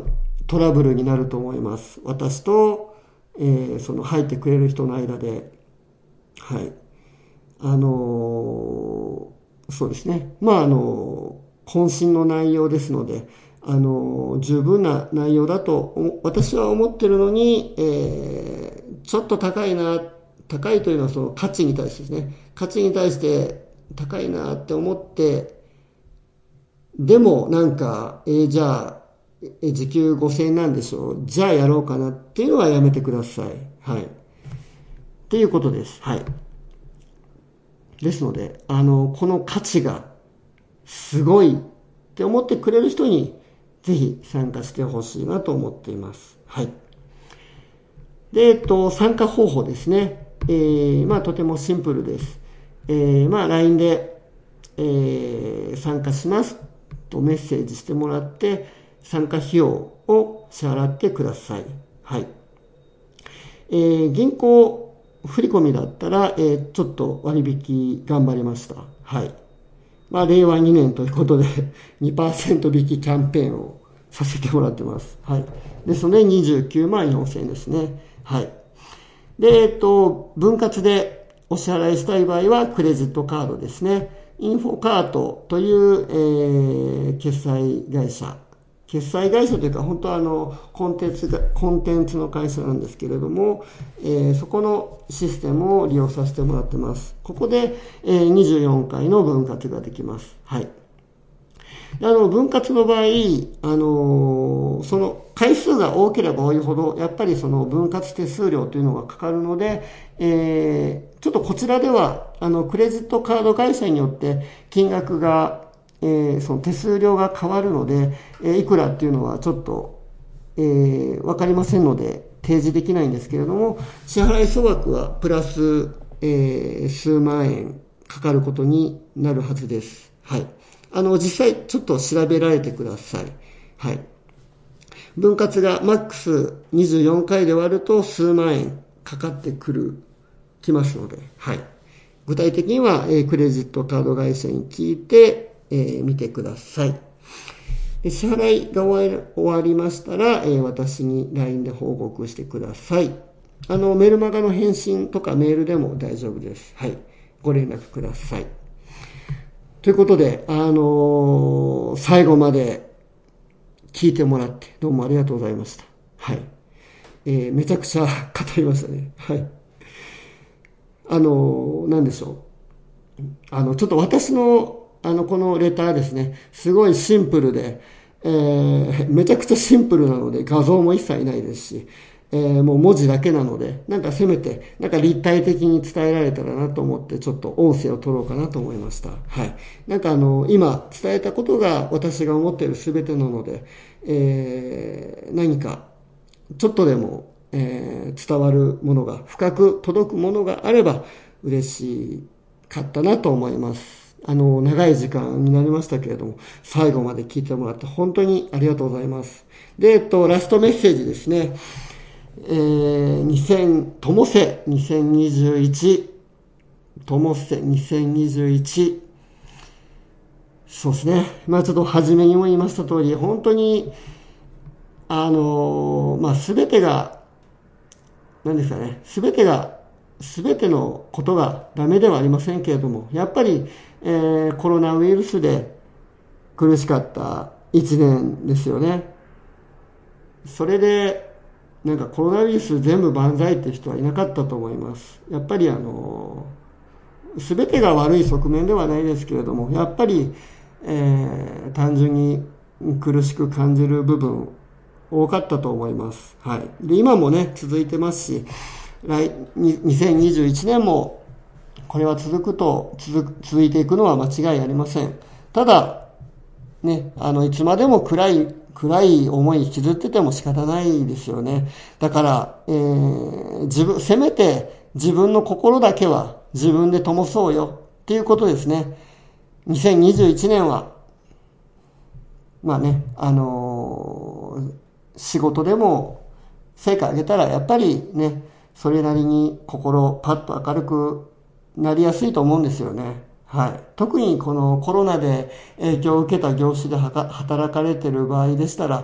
S1: トラブルになると思います。私と、えー、その入ってくれる人の間で。はい。あのー、そうですね。まあ、あのー、渾身の内容ですので、あのー、十分な内容だと私は思ってるのに、えー、ちょっと高いな、高いというのはその価値に対してですね。価値に対して高いなって思って、でもなんか、えー、じゃあ、え時給ごせんえんなんでしょう。じゃあやろうかなっていうのはやめてください。はい。っていうことです。はい。ですので、あの、この価値がすごいって思ってくれる人にぜひ参加してほしいなと思っています。はい。で、えっと、参加方法ですね。えー、まあとてもシンプルです。えー、まあ ライン で、えー、参加しますとメッセージしてもらって、参加費用を支払ってください。はい。えー、銀行振込だったら、えー、ちょっと割引頑張りました。はい。まあ、れいわにねんということでにパーセント引きキャンペーンをさせてもらってます。はい。ですので、にじゅうきゅうまんよんせんえんですね。はい。で、えっと、分割でお支払いしたい場合は、クレジットカードですね。インフォカートという、えー、決済会社。決済会社というか、本当はあの、コンテンツが、コンテンツの会社なんですけれども、えー、そこのシステムを利用させてもらってます。ここで、えー、にじゅうよんかいの分割ができます。はい。あの、分割の場合、あの、その回数が多ければ多いほど、やっぱりその分割手数料というのがかかるので、えー、ちょっとこちらでは、あの、クレジットカード会社によって金額が、えー、その手数料が変わるので、えー、いくらっていうのはちょっと、えー、わかりませんので、提示できないんですけれども、支払い総額はプラス、えー、数万円かかることになるはずです。はい。あの、実際ちょっと調べられてください。はい。分割がマックスにじゅうよんかいで割ると数万円かかってくる、きますので、はい。具体的には、えー、クレジットカード会社に聞いて、えー、見てください。支払いが終わりましたら、えー、私に ライン で報告してください。あの、メルマガの返信とかメールでも大丈夫です。はい。ご連絡ください。ということで、あのー、最後まで聞いてもらってどうもありがとうございました。はい。えー、めちゃくちゃ語りましたね。はい。あのー、なんでしょう。あの、ちょっと私の、あの、このレターですね、すごいシンプルで、えー、めちゃくちゃシンプルなので、画像も一切ないですし、えー、もう文字だけなので、なんかせめて、なんか立体的に伝えられたらなと思って、ちょっと音声を取ろうかなと思いました。はい。なんかあの、今伝えたことが私が思っている全てなので、えー、何か、ちょっとでも、えー、伝わるものが、深く届くものがあれば、嬉しかったなと思います。あの、長い時間になりましたけれども、最後まで聞いてもらって本当にありがとうございます。で、えっと、ラストメッセージですね。えー、にせん、ともせにせんにじゅういち、ともせにせんにじゅういち、そうですね。まあちょっと初めにも言いました通り、本当に、あの、まあすべてが、何ですかね、すべてが、すべてのことがダメではありませんけれども、やっぱり、えー、コロナウイルスで苦しかった一年ですよね。それで、なんかコロナウイルス全部万歳って人はいなかったと思います。やっぱりあの、すべてが悪い側面ではないですけれども、やっぱり、えー、単純に苦しく感じる部分多かったと思います。はい。で、今もね、続いてますし、来、にせんにじゅういちねんもこれは続くと、続、続いていくのは間違いありません。ただ、ね、あの、いつまでも暗い、暗い思い引きずってても仕方ないですよね。だから、えー、自分、せめて自分の心だけは自分で灯そうよっていうことですね。にせんにじゅういちねんは、まあね、あのー、仕事でも成果上げたらやっぱりね、それなりに心パッと明るくなりやすいと思うんですよね。はい。特にこのコロナで影響を受けた業種で働かれている場合でしたら、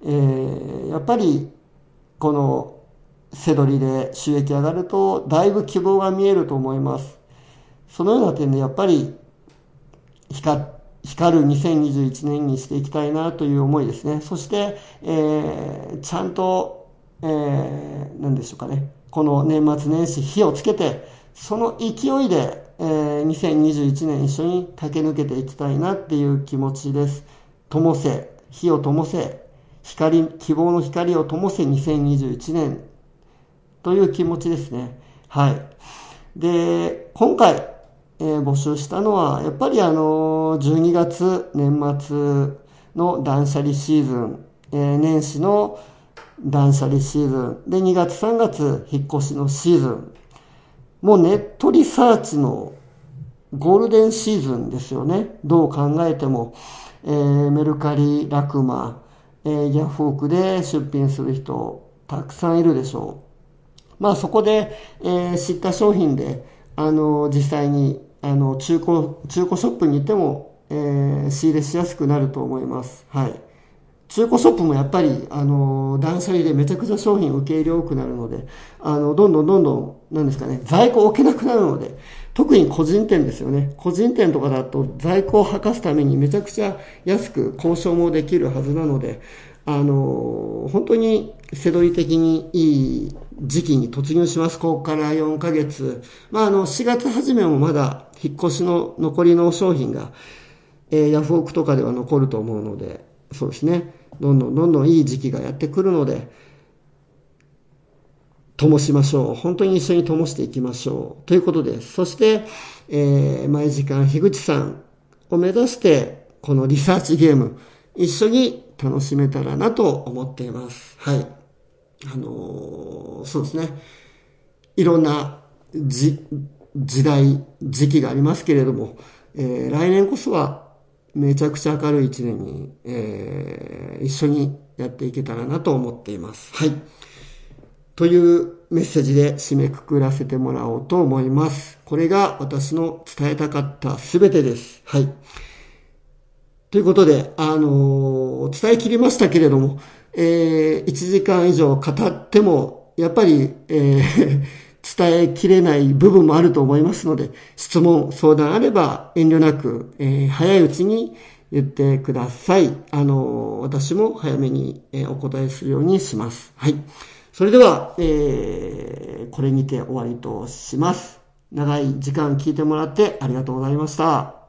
S1: えー、やっぱりこの背取りで収益上がるとだいぶ希望が見えると思います。そのような点でやっぱり光光るにせんにじゅういちねんにしていきたいなという思いですね。そして、えー、ちゃんと、えー、何でしょうかね。この年末年始火をつけて、その勢いで、えー、にせんにじゅういちねん一緒に駆け抜けていきたいなっていう気持ちです。灯せ、火を灯せ、光、希望の光を灯せにせんにじゅういちねんという気持ちですね。はい。で、今回、えー、募集したのは、やっぱりあの、じゅうにがつ年末の断捨離シーズン、えー、年始の断捨離シーズン、で、にがつさんがつ引っ越しのシーズン、もうネットリサーチのゴールデンシーズンですよね。どう考えても、えー、メルカリ、ラクマ、えー、ヤフオクで出品する人、たくさんいるでしょう。まあそこで、えー、知った商品で、あの、実際に、あの、中古、中古ショップに行っても、えー、仕入れしやすくなると思います。はい。中古ショップもやっぱり、あの、断捨離でめちゃくちゃ商品受け入れ多くなるので、あの、どんどんどんどん、なんですかね、在庫置けなくなるので、特に個人店ですよね。個人店とかだと在庫を吐かすためにめちゃくちゃ安く交渉もできるはずなので、あの、本当に世取り的にいい時期に突入します。ここからよんかげつ。まあ、あの、しがつ初めもまだ引っ越しの残りの商品が、えー、ヤフオクとかでは残ると思うので、そうですね。どんどんどんどんいい時期がやってくるので、灯しましょう。本当に一緒に灯していきましょう。ということです。そして、えー、毎時間樋口さんを目指して、このリサーチゲーム、一緒に楽しめたらなと思っています。はい。あのー、そうですね。いろんなじ時代、時期がありますけれども、えー、来年こそはめちゃくちゃ明るい一年に、えー、一緒にやっていけたらなと思っています。はい。というメッセージで締めくくらせてもらおうと思います。これが私の伝えたかったすべてです。はい。ということで、あのー、伝え切りましたけれども、えー、いちじかん以上語っても、やっぱり、えー、伝えきれない部分もあると思いますので、質問、相談あれば遠慮なく、えー、早いうちに言ってください。あのー、私も早めに、えー、お答えするようにします。はい。それでは、えー、これにて終わりとします。長い時間聞いてもらってありがとうございました。